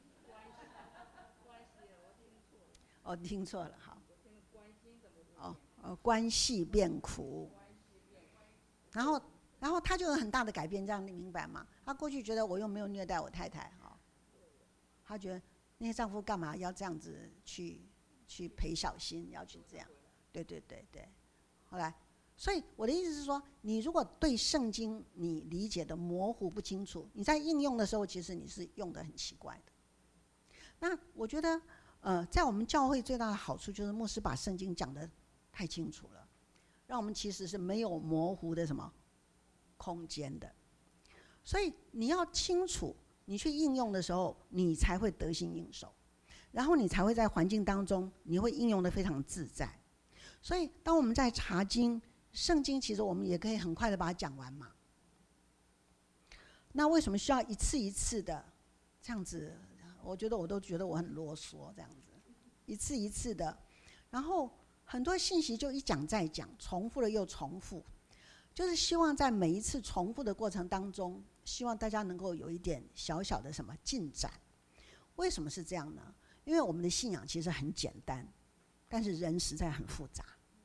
B: 听错了，好，关系变苦，然后他就有很大的改变，这样你明白吗？他过去觉得我又没有虐待我太太，他觉得那些丈夫干嘛要这样子去去陪小新，要去这样，对对对对。后来，所以我的意思是说，你如果对圣经你理解的模糊不清楚，你在应用的时候，其实你是用的很奇怪的。那我觉得，在我们教会最大的好处就是牧师把圣经讲得太清楚了，让我们其实是没有模糊的什么空间的。所以你要清楚，你去应用的时候，你才会得心应手，然后你才会在环境当中，你会应用得非常自在。所以当我们在查经，圣经其实我们也可以很快的把它讲完嘛。那为什么需要一次一次的这样子？我觉得我都觉得我很啰嗦，这样子一次一次的，然后很多信息就一讲再讲，重复了又重复，就是希望在每一次重复的过程当中，希望大家能够有一点小小的什么进展。为什么是这样呢？因为我们的信仰其实很简单，但是人实在很复杂。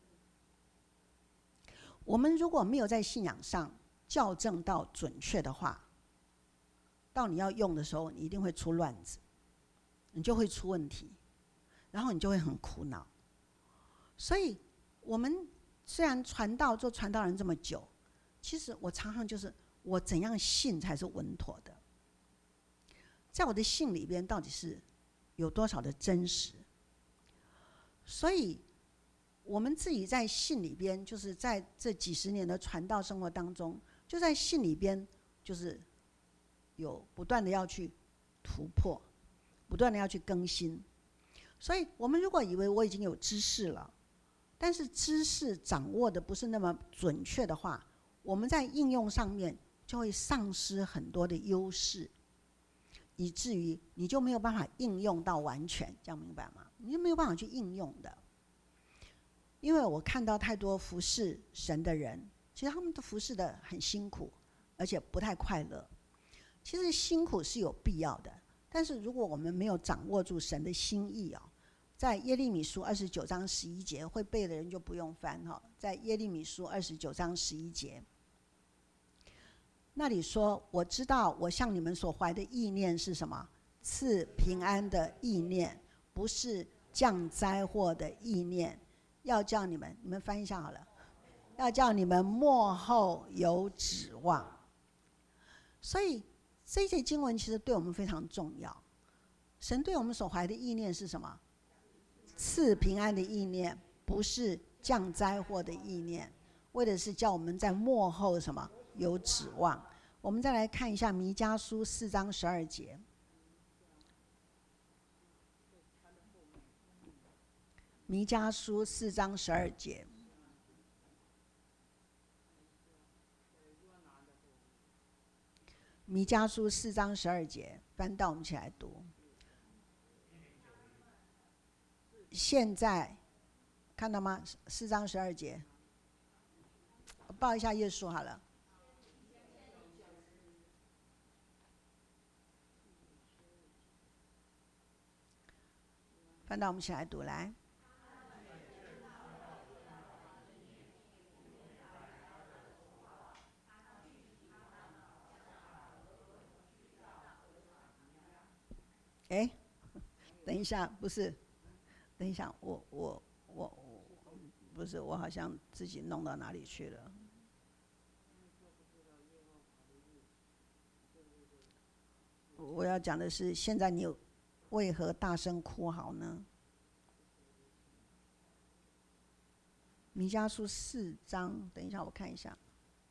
B: 我们如果没有在信仰上校正到准确的话，到你要用的时候，你一定会出乱子，你就会出问题，然后你就会很苦恼。所以我们虽然做传道人这么久，其实我常常就是我怎样信才是稳妥的，在我的信里边到底是有多少的真实。所以我们自己在信里边，就是在这几十年的传道生活当中，就在信里边就是有不断的要去突破，不断的要去更新。所以我们如果以为我已经有知识了，但是知识掌握的不是那么准确的话，我们在应用上面就会丧失很多的优势，以至于你就没有办法应用到完全，这样明白吗？你就没有办法去应用的。因为我看到太多服侍神的人，其实他们都服侍的很辛苦，而且不太快乐。其实辛苦是有必要的，但是如果我们没有掌握住神的心意在耶利米书29章11节，会背的人就不用翻在耶利米书29章11节，那里说：“我知道我向你们所怀的意念是什么？赐平安的意念，不是降灾祸的意念。要叫你们翻译一下好了，要叫你们末后有指望。”所以这些经文其实对我们非常重要。神对我们所怀的意念是什么？赐平安的意念，不是降灾祸的意念，为的是叫我们在末后什么有指望。我们再来看一下弥迦书4章12节。弥迦书4章12节。弥迦书4章12节，翻到我们一起来读。现在看到吗？4章12节，我报一下页数好了。翻到我们一起来读来。等一下，不是，等一下，我不是，我好像自己弄到哪里去了。我要讲的是，现在你为何大声哭嚎呢？弥迦书4章，等一下我看一下。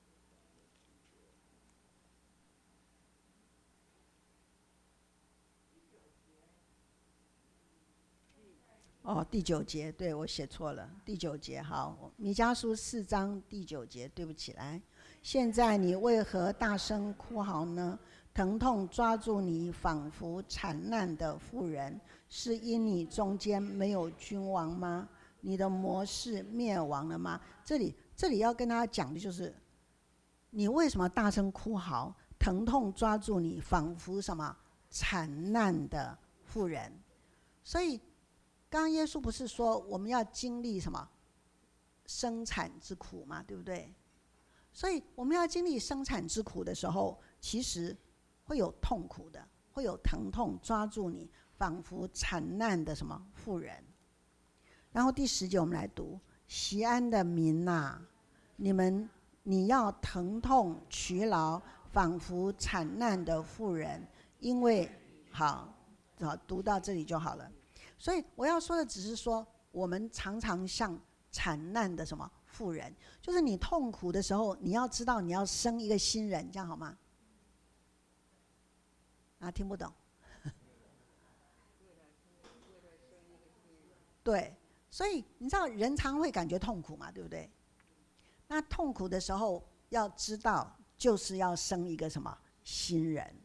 B: 第9节，对，我写错了，第9节，好，弥迦书4章第9节，对不起，来，现在你为何大声哭嚎呢？疼痛抓住你，仿佛惨难的妇人，是因你中间没有君王吗？你的模式灭亡了吗？这里要跟大家讲的就是，你为什么大声哭嚎？疼痛抓住你，仿佛什么惨难的妇人。所以刚刚耶稣不是说我们要经历什么生产之苦嘛，对不对？所以我们要经历生产之苦的时候，其实会有痛苦的，会有疼痛抓住你，仿佛惨难的什么妇人。 然后第10节我们来读：锡安的民啊，你要疼痛劬劳，仿佛惨难的妇人，因为好读到这里就好了。所以我要说的只是说，我们常常像惨难的什么妇人，就是你痛苦的时候，你要知道你要生一个新人，这样好吗？啊，听不懂。对，所以你知道人常会感觉痛苦嘛，对不对？那痛苦的时候要知道，就是要生一个什么新人。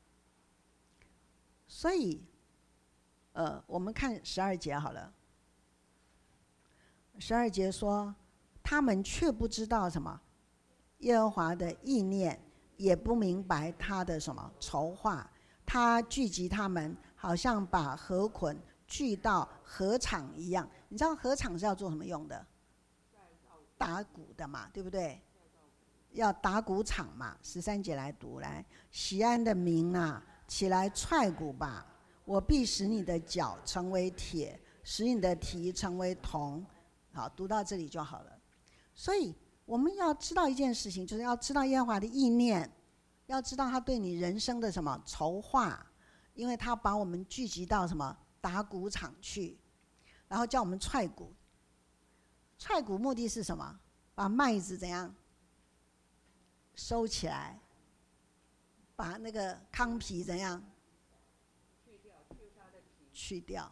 B: 所以，我们看12节好了。12节说，他们却不知道什么耶和华的意念，也不明白他的什么筹划。他聚集他们，好像把禾捆聚到禾场一样。你知道禾场是要做什么用的？打鼓的嘛，对不对？要打鼓场嘛。13节来读，来，锡安的民啊，起来踹鼓吧！我必使你的脚成为铁，使你的蹄成为铜。好，读到这里就好了。所以我们要知道一件事情，就是要知道耶和华的意念，要知道他对你人生的什么筹划，因为他把我们聚集到什么打鼓场去，然后叫我们踹鼓。踹鼓目的是什么？把麦子怎样收起来，把那个糠皮怎样去掉。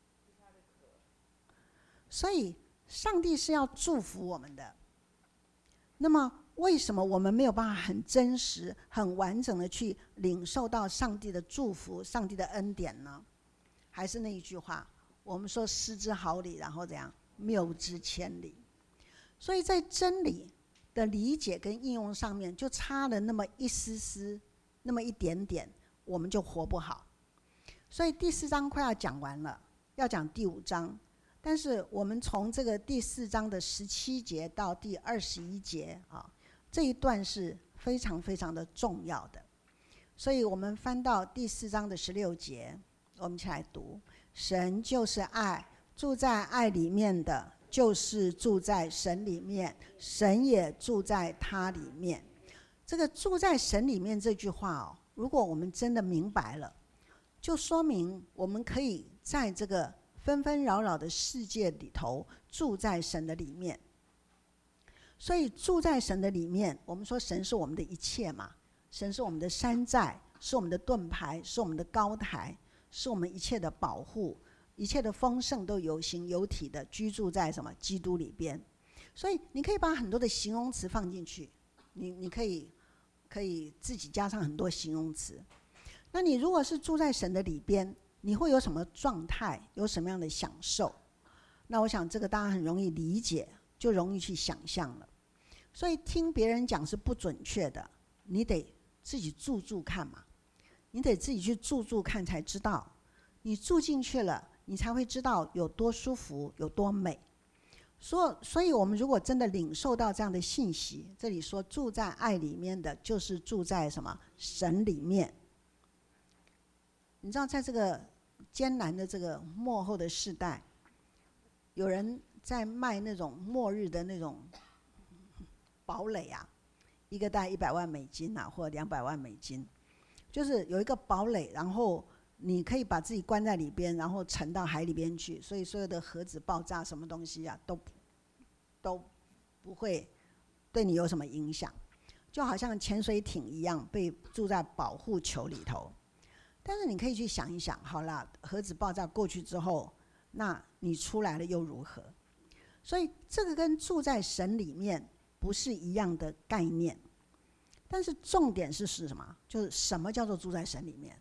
B: 所以上帝是要祝福我们的。那么为什么我们没有办法很真实、很完整的去领受到上帝的祝福、上帝的恩典呢？还是那一句话，我们说失之毫厘，然后怎样谬之千里。所以在真理的理解跟应用上面，就差了那么一丝丝，那么一点点，我们就活不好。所以第4章快要讲完了，要讲第5章。但是我们从这个第4章的17节到第21节啊，这一段是非常非常的重要的。所以我们翻到第4章的16节，我们一起来读：神就是爱，住在爱里面的，就是住在神里面，神也住在他里面。这个住在神里面这句话哦，如果我们真的明白了，就说明我们可以在这个纷纷扰扰的世界里头住在神的里面。所以住在神的里面，我们说神是我们的一切嘛，神是我们的山寨，是我们的盾牌，是我们的高台，是我们一切的保护，一切的丰盛都有形有体的居住在什么基督里边。所以你可以把很多的形容词放进去，你可以自己加上很多形容词。那你如果是住在神的里边，你会有什么状态，有什么样的享受？那我想这个大家很容易理解，就容易去想象了。所以听别人讲是不准确的，你得自己住看嘛，你得自己去住看才知道。你住进去了，你才会知道有多舒服，有多美。所以我们如果真的领受到这样的信息，这里说住在爱里面的，就是住在什么神里面。你知道在这个艰难的这个末后的世代，有人在卖那种末日的那种堡垒啊，一个大概100万美金啊，或者200万美金，就是有一个堡垒，然后你可以把自己关在里边，然后沉到海里边去，所以所有的核子爆炸什么东西啊，都不会对你有什么影响，就好像潜水艇一样被住在保护球里头。但是你可以去想一想，好啦，核子爆炸过去之后，那你出来了又如何？所以这个跟住在神里面不是一样的概念。但是重点是什么？就是什么叫做住在神里面？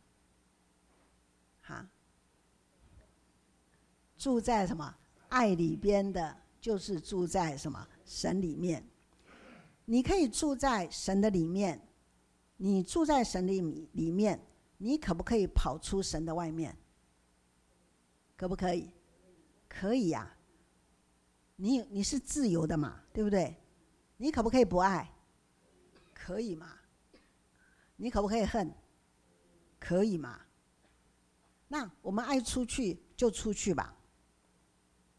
B: 住在什么爱里边的，就是住在什么神里面。你可以住在神的里面，你住在神的里面，你可不可以跑出神的外面？可不可以？可以呀。你是自由的嘛，对不对？你可不可以不爱？可以嘛。你可不可以恨？可以嘛。那我们爱出去就出去吧。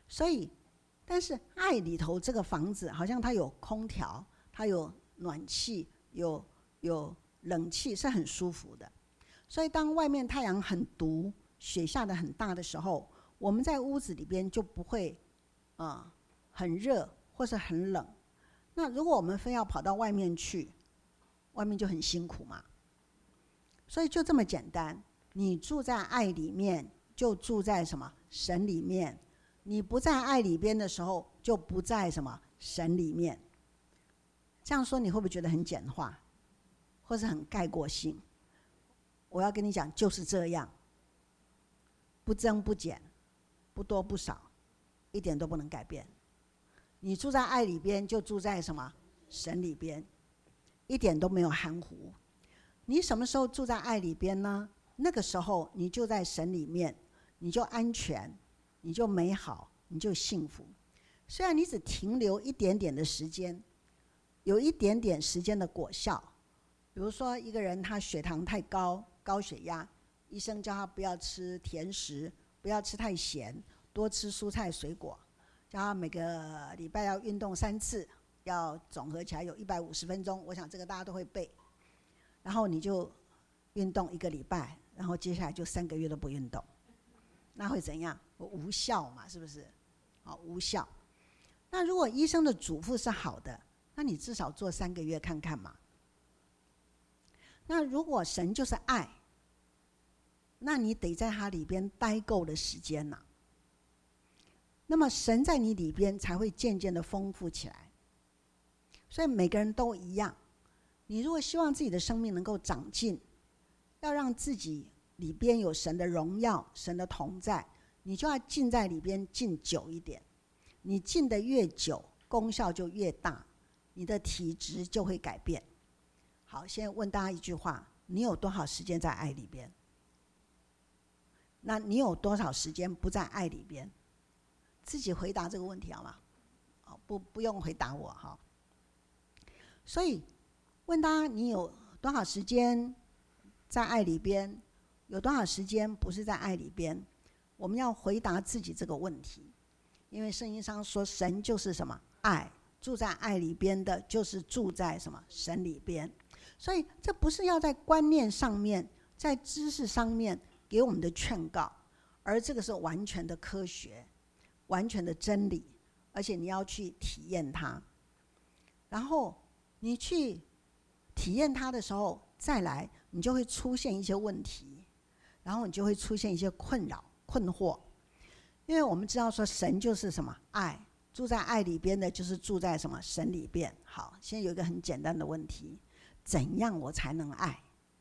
B: 所以，但是爱里头这个房子，好像它有空调，它有暖气，有冷气，是很舒服的。所以，当外面太阳很毒，雪下得很大的时候，我们在屋子里边就不会很热或是很冷。那如果我们非要跑到外面去，外面就很辛苦嘛。所以就这么简单，你住在爱里面，就住在什么？神里面。你不在爱里边的时候，就不在什么？神里面。这样说你会不会觉得很简化，或是很概括性？我要跟你讲，就是这样，不增不减，不多不少，一点都不能改变。你住在爱里边，就住在什么？神里边，一点都没有含糊。你什么时候住在爱里边呢？那个时候你就在神里面，你就安全，你就美好，你就幸福。虽然你只停留一点点的时间，有一点点时间的果效。比如说一个人他血糖太高，高血压，医生叫他不要吃甜食，不要吃太咸，多吃蔬菜水果，叫他每个礼拜要运动3次，要总和起来有150分钟。我想这个大家都会背。然后你就运动1个礼拜，然后接下来就3个月都不运动，那会怎样？无效嘛，是不是？无效。那如果医生的嘱咐是好的，那你至少做3个月看看嘛。那如果神就是爱，那你得在他里边待够的时间呐。那么神在你里边才会渐渐的丰富起来。所以每个人都一样。你如果希望自己的生命能够长进，要让自己里边有神的荣耀、神的同在，你就要浸在里边浸久一点。你浸得越久，功效就越大，你的体质就会改变。好，现在问大家一句话：你有多少时间在爱里边？那你有多少时间不在爱里边？自己回答这个问题好吗？不用回答我哈。所以问大家，你有多少时间在爱里边？有多少时间不是在爱里边？我们要回答自己这个问题，因为圣经上说，神就是什么？爱，住在爱里边的，就是住在什么？神里边。所以这不是要在观念上面、在知识上面给我们的劝告，而这个是完全的科学、完全的真理，而且你要去体验它。然后你去体验它的时候，再来你就会出现一些问题，然后你就会出现一些困扰、困惑。因为我们知道说神就是什么？爱，住在爱里边的就是住在什么？神里边。好，现在有一个很简单的问题：怎样我才能爱？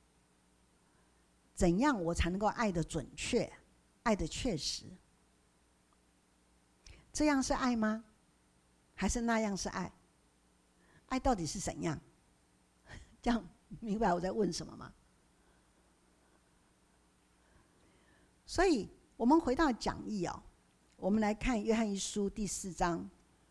B: 怎样我才能够爱得准确、爱得确实？这样是爱吗？还是那样是爱？爱到底是怎样？这样明白我在问什么吗？所以我们回到讲义哦，我们来看约翰一书第4章。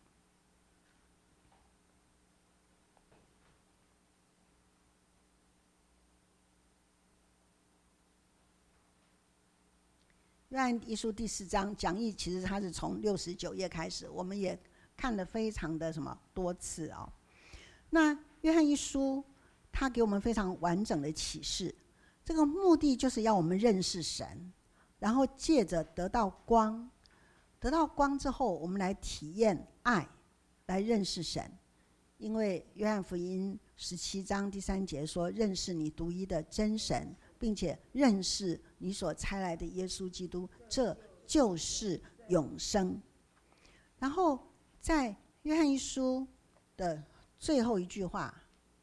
B: 约翰一书第4章讲义，其实它是从69页开始，我们也看了非常的多次哦。那约翰一书他给我们非常完整的启示，这个目的就是要我们认识神，然后借着得到光，得到光之后，我们来体验爱，来认识神。因为约翰福音17章第3节说：“认识你独一的真神，并且认识你所差来的耶稣基督，这就是永生。”然后在约翰一书的最后一句话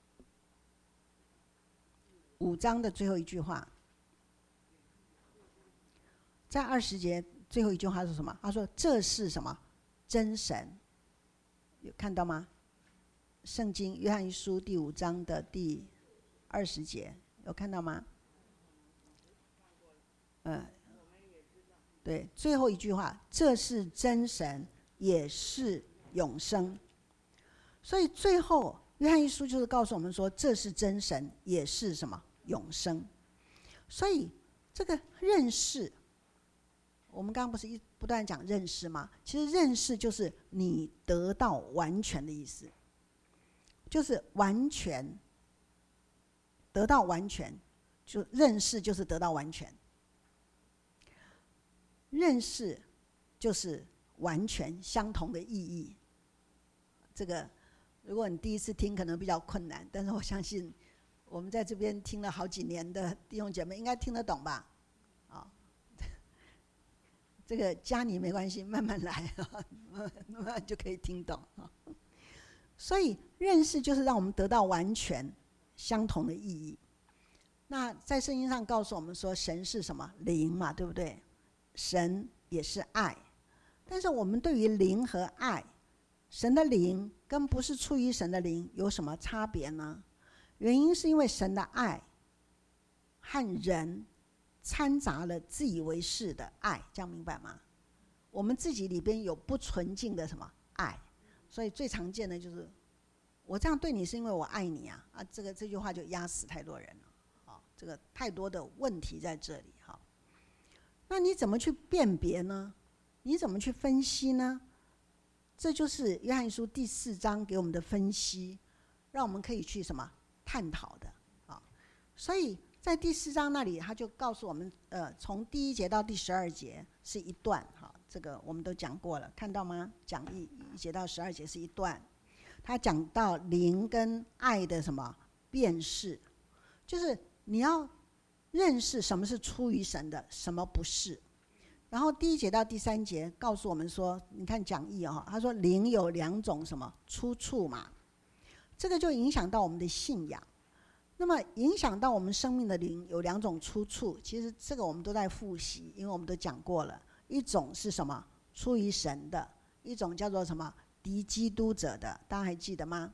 B: ，5章的最后一句话，在20节最后一句话是什么？他说：“这是什么？真神。”有看到吗？圣经约翰一书第5章的第20节，有看到吗？对，最后一句话，这是真神，也是永生。所以最后约翰一书就是告诉我们说，这是真神，也是什么？永生。所以这个认识， 我们刚刚不是不断讲认识吗？其实认识就是你得到完全的意思，就是完全得到完全，就认识就是得到完全，认识就是完全相同的意义。这个如果你第一次听可能比较困难，但是我相信我们在这边听了好几年的弟兄姐妹应该听得懂吧？这个加你没关系，慢慢来，慢慢就可以听懂。所以认识就是让我们得到完全相同的意义。那在圣经上告诉我们说，神是什么？灵嘛，对不对？神也是爱。但是我们对于灵和爱，神的灵跟不是出于神的灵有什么差别呢？原因是因为神的爱和人掺杂了自以为是的爱，这样明白吗？我们自己里边有不纯净的什么爱，所以最常见的就是我这样对你是因为我爱你啊！这句话就压死太多人了，这个太多的问题在这里。那你怎么去辨别呢？你怎么去分析呢？这就是约翰一书第4章给我们的分析，让我们可以去什么探讨的。所以在第4章那里，他就告诉我们，从第1节到第12节是一段，这个我们都讲过了，看到吗？讲1节到12节是一段，他讲到灵跟爱的什么辨识，就是你要认识什么是出于神的，什么不是。然后第1节到第3节告诉我们说，你看讲义他说灵有2种什么出处嘛，这个就影响到我们的信仰。那么影响到我们生命的灵有2种出处，其实这个我们都在复习，因为我们都讲过了。一种是什么？出于神的，一种叫做什么？敌基督者的，大家还记得吗？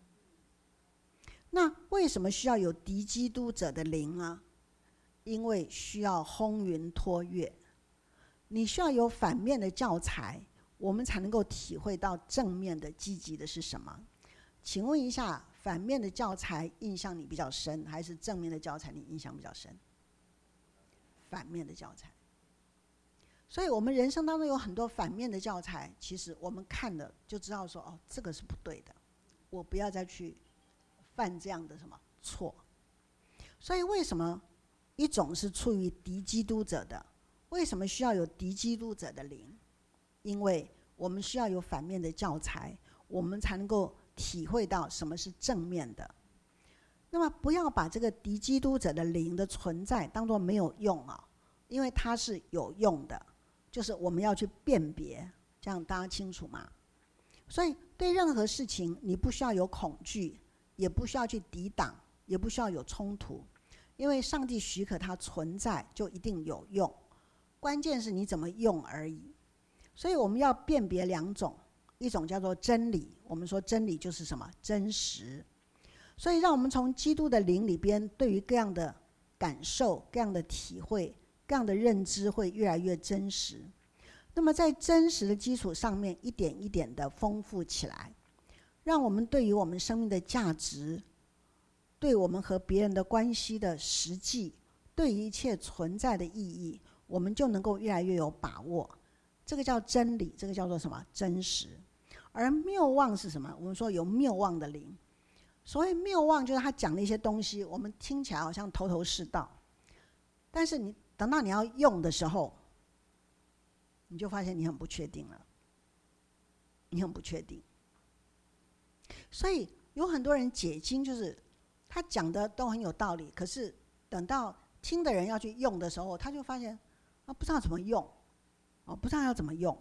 B: 那为什么需要有敌基督者的灵呢？因为需要轰云托月，你需要有反面的教材，我们才能够体会到正面的积极的是什么。请问一下，反面的教材印象你比较深，还是正面的教材你印象比较深？反面的教材。所以我们人生当中有很多反面的教材，其实我们看了就知道说，这个是不对的，我不要再去犯这样的什么错。所以为什么一种是出于敌基督者的？为什么需要有敌基督者的灵？因为我们需要有反面的教材，我们才能够体会到什么是正面的。那么不要把这个敌基督者的灵的存在当作没有用因为它是有用的，就是我们要去辨别，这样大家清楚吗？所以对任何事情你不需要有恐惧，也不需要去抵挡，也不需要有冲突，因为上帝许可它存在就一定有用，关键是你怎么用而已。所以我们要辨别2种，一种叫做真理，我们说真理就是什么？真实。所以让我们从基督的灵里边，对于各样的感受、各样的体会、各样的认知会越来越真实。那么在真实的基础上面，一点一点的丰富起来，让我们对于我们生命的价值，对我们和别人的关系的实际，对于一切存在的意义，我们就能够越来越有把握。这个叫真理，这个叫做什么？真实。而谬妄是什么？我们说有谬妄的灵。所谓谬妄，就是他讲的一些东西，我们听起来好像头头是道，但是你等到你要用的时候，你就发现你很不确定了，你很不确定。所以有很多人解经，就是他讲的都很有道理，可是等到听的人要去用的时候，他就发现不知道怎么用，不知道要怎么用。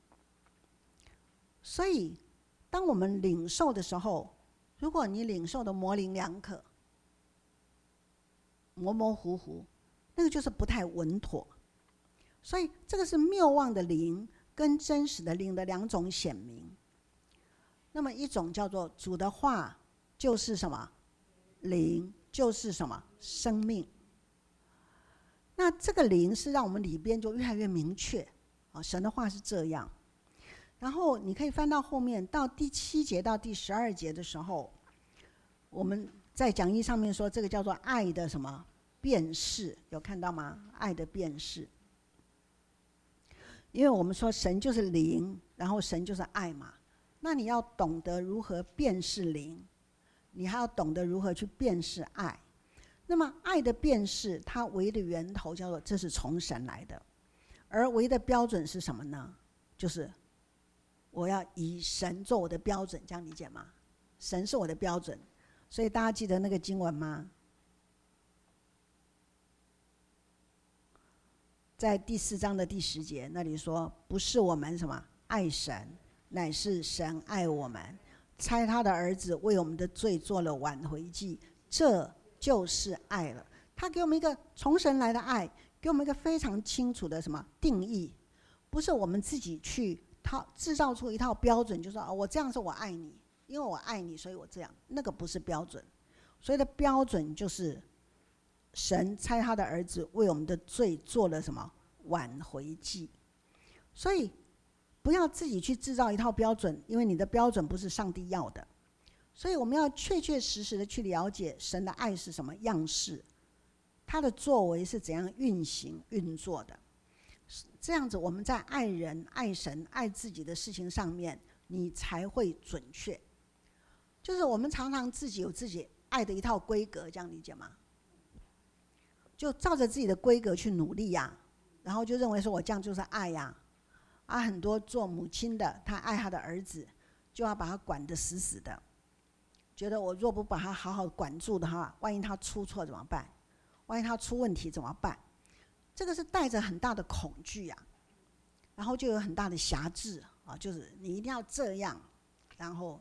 B: 所以当我们领受的时候，如果你领受的模棱两可、模模糊糊，那个就是不太稳妥。所以这个是谬妄的灵跟真实的灵的2种显明。那么一种叫做主的话就是什么？灵就是什么？生命。那这个灵是让我们里边就越来越明确，神的话是这样。然后你可以翻到后面，到第7节到第12节的时候，我们在讲义上面说这个叫做爱的什么辨识，有看到吗？爱的辨识。 因为我们说神就是灵，然后神就是爱嘛，那你要懂得如何辨识灵，你还要懂得如何去辨识爱。那么爱的辨识，它唯一的源头叫做这是从神来的，而唯一的标准是什么呢？就是我要以神做我的标准，这样理解吗？神是我的标准，所以大家记得那个经文吗？在第4章的第10节那里说，不是我们什么爱神，乃是神爱我们，差他的儿子为我们的罪做了挽回祭，这就是爱了。他给我们一个从神来的爱，给我们一个非常清楚的什么定义，不是我们自己去制造出一套标准，就说我这样说我爱你，因为我爱你所以我这样，那个不是标准。所以的标准就是神差他的儿子为我们的罪做了什么挽回祭。所以不要自己去制造一套标准，因为你的标准不是上帝要的。所以我们要确确实实的去了解神的爱是什么样式，他的作为是怎样运行运作的，这样子我们在爱人爱神爱自己的事情上面你才会准确。就是我们常常自己有自己爱的一套规格，这样理解吗？就照着自己的规格去努力呀，然后就认为说我这样就是爱呀。很多做母亲的，他爱他的儿子，就要把他管得死死的，觉得我若不把他好好管住的话，万一他出错怎么办？万一他出问题怎么办？这个是带着很大的恐惧呀，然后就有很大的辖制啊，就是你一定要这样，然后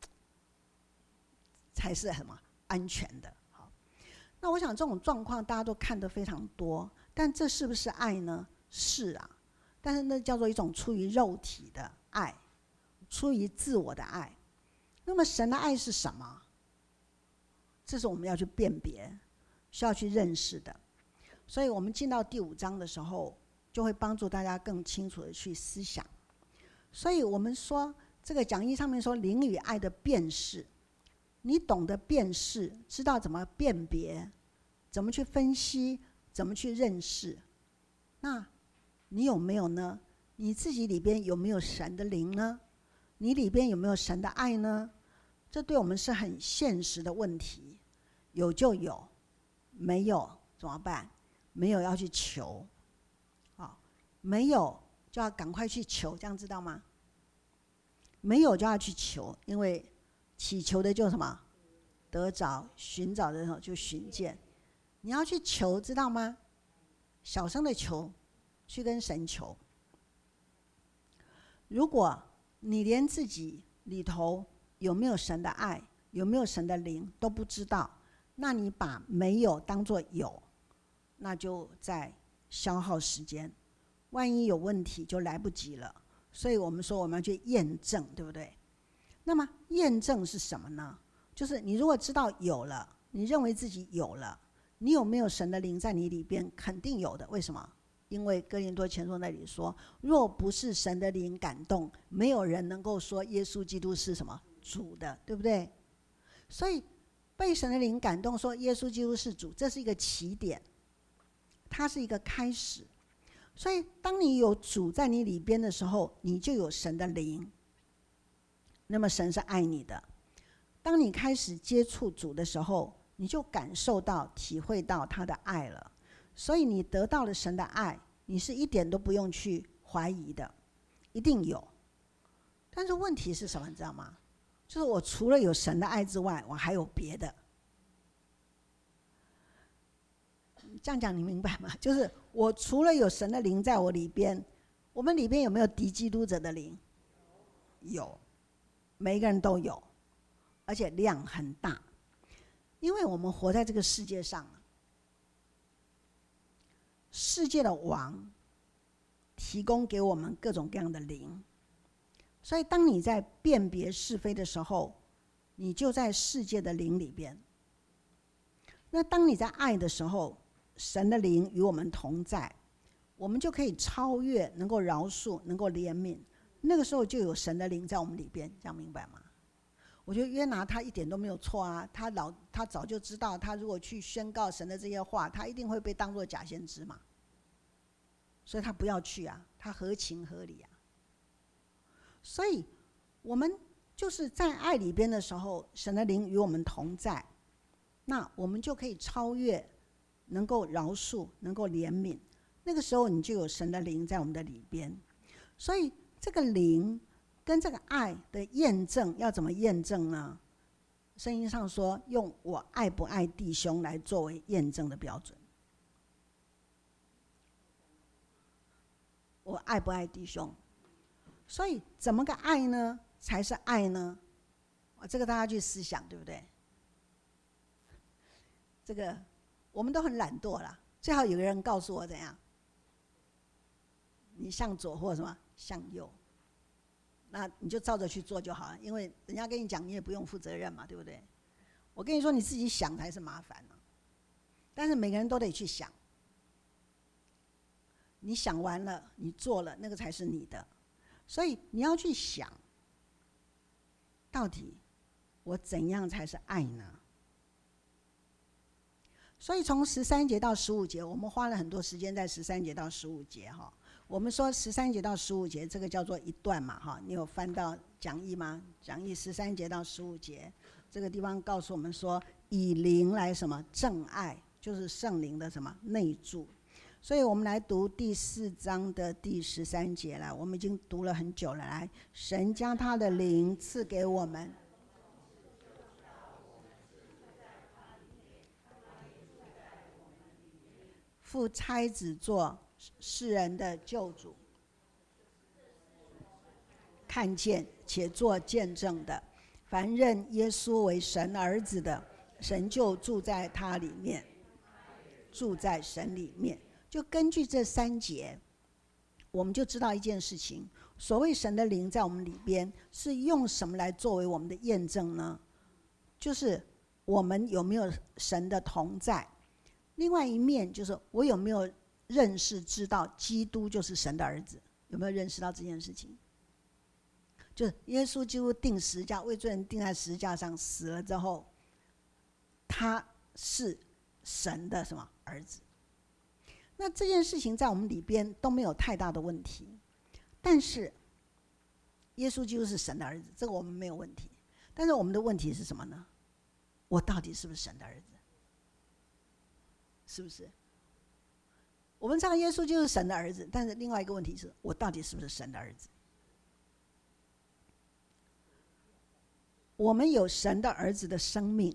B: 才是什么安全的。好，那我想这种状况大家都看得非常多，但这是不是爱呢？是啊，但是那叫做一种出于肉体的爱，出于自我的爱。那么神的爱是什么？这是我们要去辨别，需要去认识的。所以我们进到第5章的时候，就会帮助大家更清楚的去思想。所以我们说这个讲义上面说灵与爱的辨识，你懂得辨识，知道怎么辨别，怎么去分析，怎么去认识，那你有没有呢？你自己里边有没有神的灵呢？你里边有没有神的爱呢？这对我们是很现实的问题。有就有，没有怎么办？没有要去求，没有就要赶快去求，这样知道吗？没有就要去求，因为祈求的就什么得着，寻找的时候就寻见。你要去求，知道吗？小声的求，去跟神求。如果你连自己里头有没有神的爱，有没有神的灵都不知道，那你把没有当作有，那就在消耗时间，万一有问题就来不及了。所以我们说我们要去验证，对不对？那么验证是什么呢？就是你如果知道有了，你认为自己有了，你有没有神的灵在你里边？肯定有的。为什么？因为哥林多前书那里说，若不是神的灵感动，没有人能够说耶稣基督是什么主的，对不对？所以被神的灵感动说耶稣基督是主，这是一个起点，它是一个开始。所以当你有主在你里边的时候，你就有神的灵，那么神是爱你的。当你开始接触主的时候，你就感受到体会到他的爱了。所以你得到了神的爱，你是一点都不用去怀疑的，一定有。但是问题是什么你知道吗？就是我除了有神的爱之外，我还有别的。这样讲你明白吗？就是我除了有神的灵在我里边，我们里边有没有敌基督者的灵？有，每一个人都有，而且量很大。因为我们活在这个世界上，世界的王提供给我们各种各样的灵，所以当你在辨别是非的时候，你就在世界的灵里边。那当你在爱的时候，神的灵与我们同在，我们就可以超越，能够饶恕，能够怜悯。那个时候就有神的灵在我们里边，这样明白吗？我觉得约拿他一点都没有错啊，他早就知道，他如果去宣告神的这些话，他一定会被当作假先知嘛。 所以他不要去啊，他合情合理啊。所以我们就是在爱里边的时候，神的灵与我们同在，那我们就可以超越，能够饶恕，能够怜悯。那个时候你就有神的灵在我们的里边。所以这个灵跟这个爱的验证要怎么验证呢？圣经上说，用我爱不爱弟兄来作为验证的标准。我爱不爱弟兄？所以怎么个爱呢？才是爱呢？这个大家去思想，对不对？这个我们都很懒惰啦，最好有个人告诉我怎样，你向左或什么向右，那你就照着去做就好了，因为人家跟你讲，你也不用负责任嘛，对不对？我跟你说，你自己想才是麻烦呢。但是每个人都得去想，你想完了，你做了，那个才是你的。所以你要去想，到底我怎样才是爱呢？所以从13节到15节，我们花了很多时间在13节到15节哈。我们说13节到15节，这个叫做一段嘛哈。你有翻到讲义吗？讲义13节到15节，这个地方告诉我们说，以灵来什么正爱，就是圣灵的什么内住。所以我们来读第4章的第13节来，我们已经读了很久了。来，神将他的灵赐给我们，父差子做世人的救主，看见且做见证的，凡认耶稣为神儿子的，神就住在他里面，住在神里面。就根据这3节，我们就知道一件事情，所谓神的灵在我们里边是用什么来作为我们的验证呢？就是我们有没有神的同在，另外一面就是我有没有认识知道基督就是神的儿子，有没有认识到这件事情？就是耶稣基督钉十字架，为罪人钉在十字架上死了之后，他是神的什么儿子？那这件事情在我们里边都没有太大的问题，但是耶稣基督是神的儿子，这个我们没有问题。但是我们的问题是什么呢？我到底是不是神的儿子？是不是？我们知道耶稣就是神的儿子，但是另外一个问题是，我到底是不是神的儿子？我们有神的儿子的生命，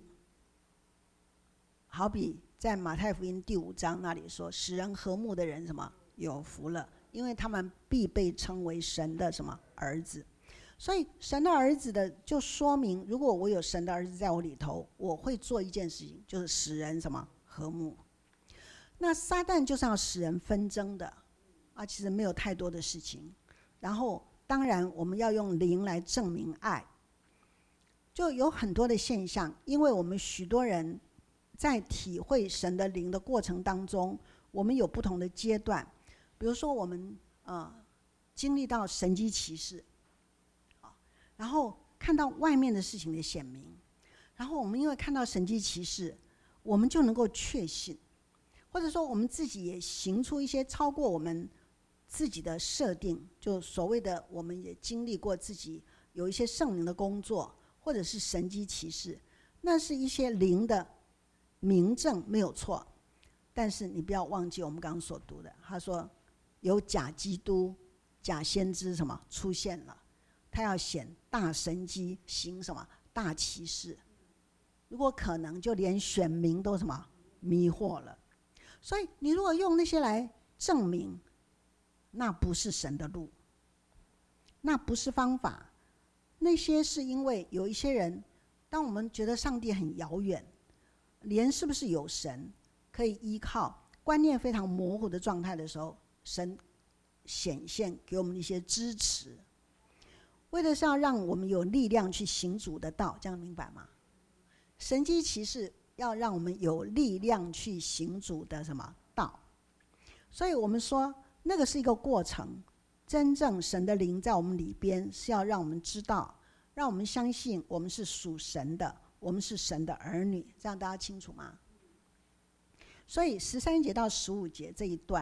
B: 好比在马太福音第5章那里说，使人和睦的人什么有福了，因为他们必被称为神的什么儿子。所以神的儿子的就说明，如果我有神的儿子在我里头，我会做一件事情，就是使人什么和睦。那撒旦就是要使人纷争的啊，其实没有太多的事情。然后当然我们要用灵来证明爱，就有很多的现象，因为我们许多人在体会神的灵的过程当中，我们有不同的阶段。比如说我们经历到神迹奇事，然后看到外面的事情的显明，然后我们因为看到神迹奇事，我们就能够确信，或者说我们自己也行出一些超过我们自己的设定，就所谓的我们也经历过自己有一些圣灵的工作，或者是神迹奇事，那是一些灵的明证，没有错。但是你不要忘记我们刚刚所读的，他说有假基督、假先知什么出现了，他要显大神迹，行什么大奇事，如果可能就连选民都什么迷惑了。所以你如果用那些来证明，那不是神的路，那不是方法。那些是因为有一些人，当我们觉得上帝很遥远，连是不是有神可以依靠，观念非常模糊的状态的时候，神显现给我们一些支持，为的是要让我们有力量去行主的道，这样明白吗？神迹奇事要让我们有力量去行主的什么道。所以我们说那个是一个过程，真正神的灵在我们里边是要让我们知道，让我们相信我们是属神的，我们是神的儿女，这样大家清楚吗？所以13节到15节这一段，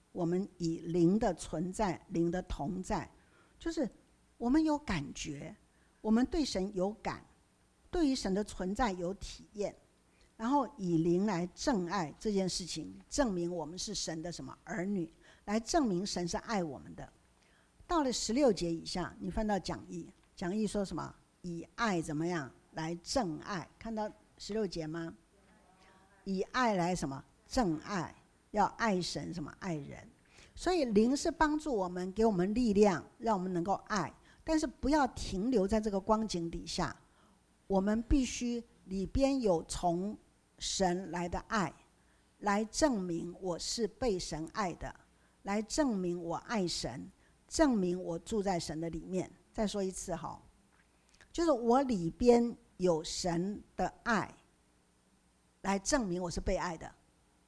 B: 我们以灵的存在，灵的同在，就是我们有感觉，我们对神有感，对于神的存在有体验，然后以灵来证爱这件事情，证明我们是神的什么儿女，来证明神是爱我们的。到了16节以下，你翻到讲义，讲义说什么？以爱怎么样来证爱？看到16节吗？以爱来什么证爱？要爱神，什么爱人？所以灵是帮助我们，给我们力量，让我们能够爱，但是不要停留在这个光景底下，我们必须里边有从神来的爱，来证明我是被神爱的，来证明我爱神，证明我住在神的里面。再说一次哈，就是我里边有神的爱，来证明我是被爱的，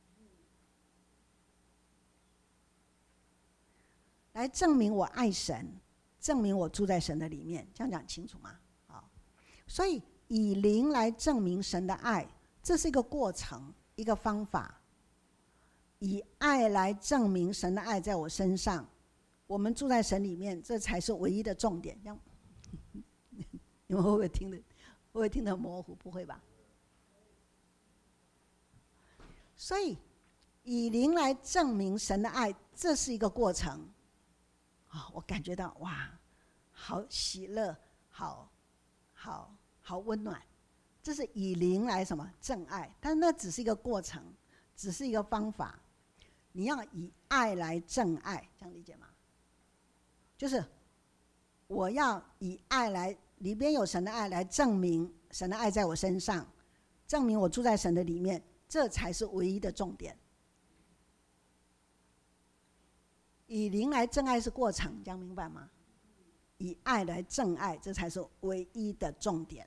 B: 来证明我爱神，证明我住在神的里面。这样讲清楚吗？好，所以以灵来证明神的爱，这是一个过程，一个方法。以爱来证明神的爱在我身上，我们住在神里面，这才是唯一的重点。这样你们会不会听得模糊？不会吧？所以以灵来证明神的爱，这是一个过程。我感觉到哇，好喜乐，好温暖。这是以灵来什么证爱，但是那只是一个过程，只是一个方法。你要以爱来证爱，这样理解吗？就是我要以爱来，里边有神的爱来证明神的爱在我身上，证明我住在神的里面，这才是唯一的重点。以灵来证爱是过程，这样明白吗？以爱来证爱，这才是唯一的重点。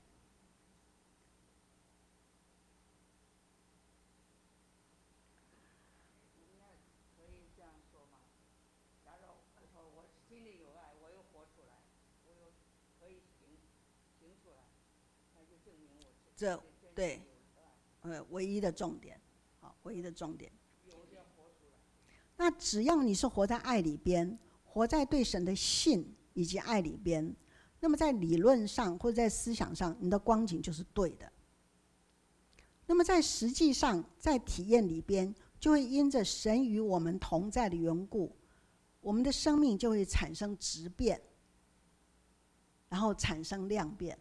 B: 这对，唯一的重点，唯一的重点。那只要你是活在爱里边，活在对神的信以及爱里边，那么在理论上或者在思想上，你的光景就是对的。那么在实际上，在体验里边，就会因着神与我们同在的缘故，我们的生命就会产生质变，然后产生量变。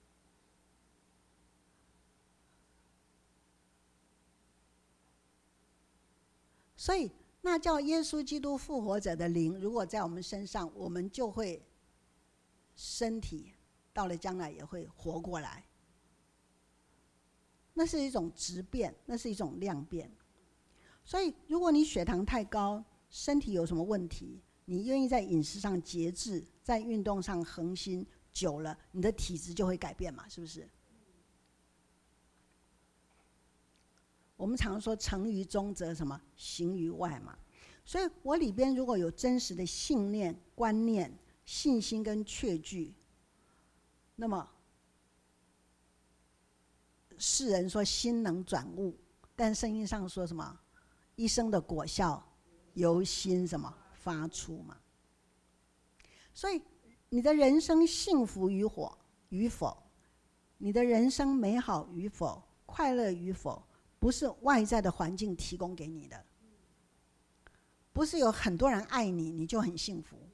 B: 所以那叫耶稣基督复活者的灵，如果在我们身上，我们就会身体到了将来也会活过来。那是一种质变，那是一种量变。所以如果你血糖太高，身体有什么问题，你愿意在饮食上节制，在运动上恒心，久了你的体质就会改变嘛，是不是？我们常说成于中则什么行于外嘛，所以我里边如果有真实的信念、观念、信心跟确据，那么世人说心能转物，但圣经上说什么？一生的果效由心什么发出嘛。所以你的人生幸福与否，你的人生美好与否、快乐与否，不是外在的环境提供给你的，不是有很多人爱你，你就很幸福，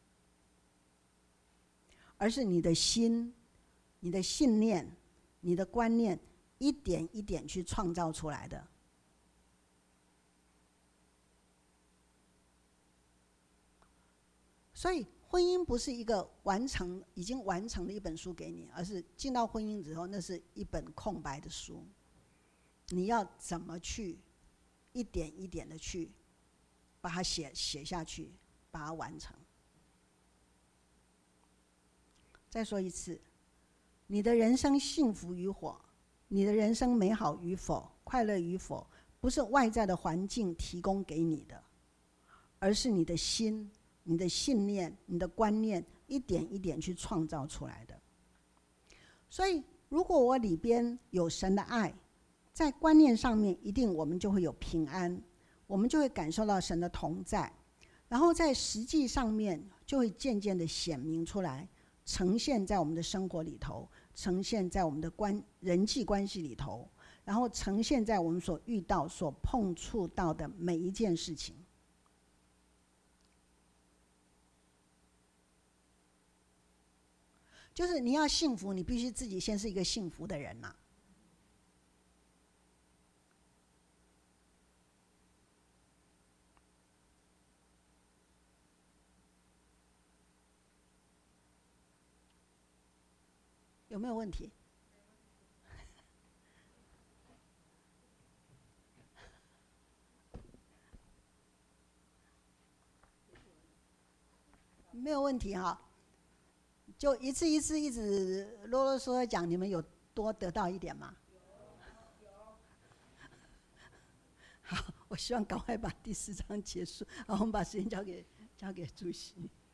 B: 而是你的心、你的信念、你的观念，一点一点去创造出来的。所以婚姻不是一个已经完成的一本书给你，而是进到婚姻之后，那是一本空白的书。你要怎么去一点一点的去把它写下去，把它完成。再说一次，你的人生幸福与否，你的人生美好与否、快乐与否，不是外在的环境提供给你的，而是你的心、你的信念、你的观念，一点一点去创造出来的。所以如果我里边有神的爱，在观念上面一定我们就会有平安， 我们就会感受到神的同在，然后在实际上面就会渐渐的显明出来，呈现在我们的生活里头，呈现在我们的人际关系里头，然后呈现在我们所遇到、所碰触到的每一件事情。就是你要幸福，你必须自己先是一个幸福的人呐。有没有问题？没有问题哈，就一次一次一直啰啰嗦嗦讲，你们有多得到一点吗？好，我希望赶快把第4章结束，然后我们把时间交给主席。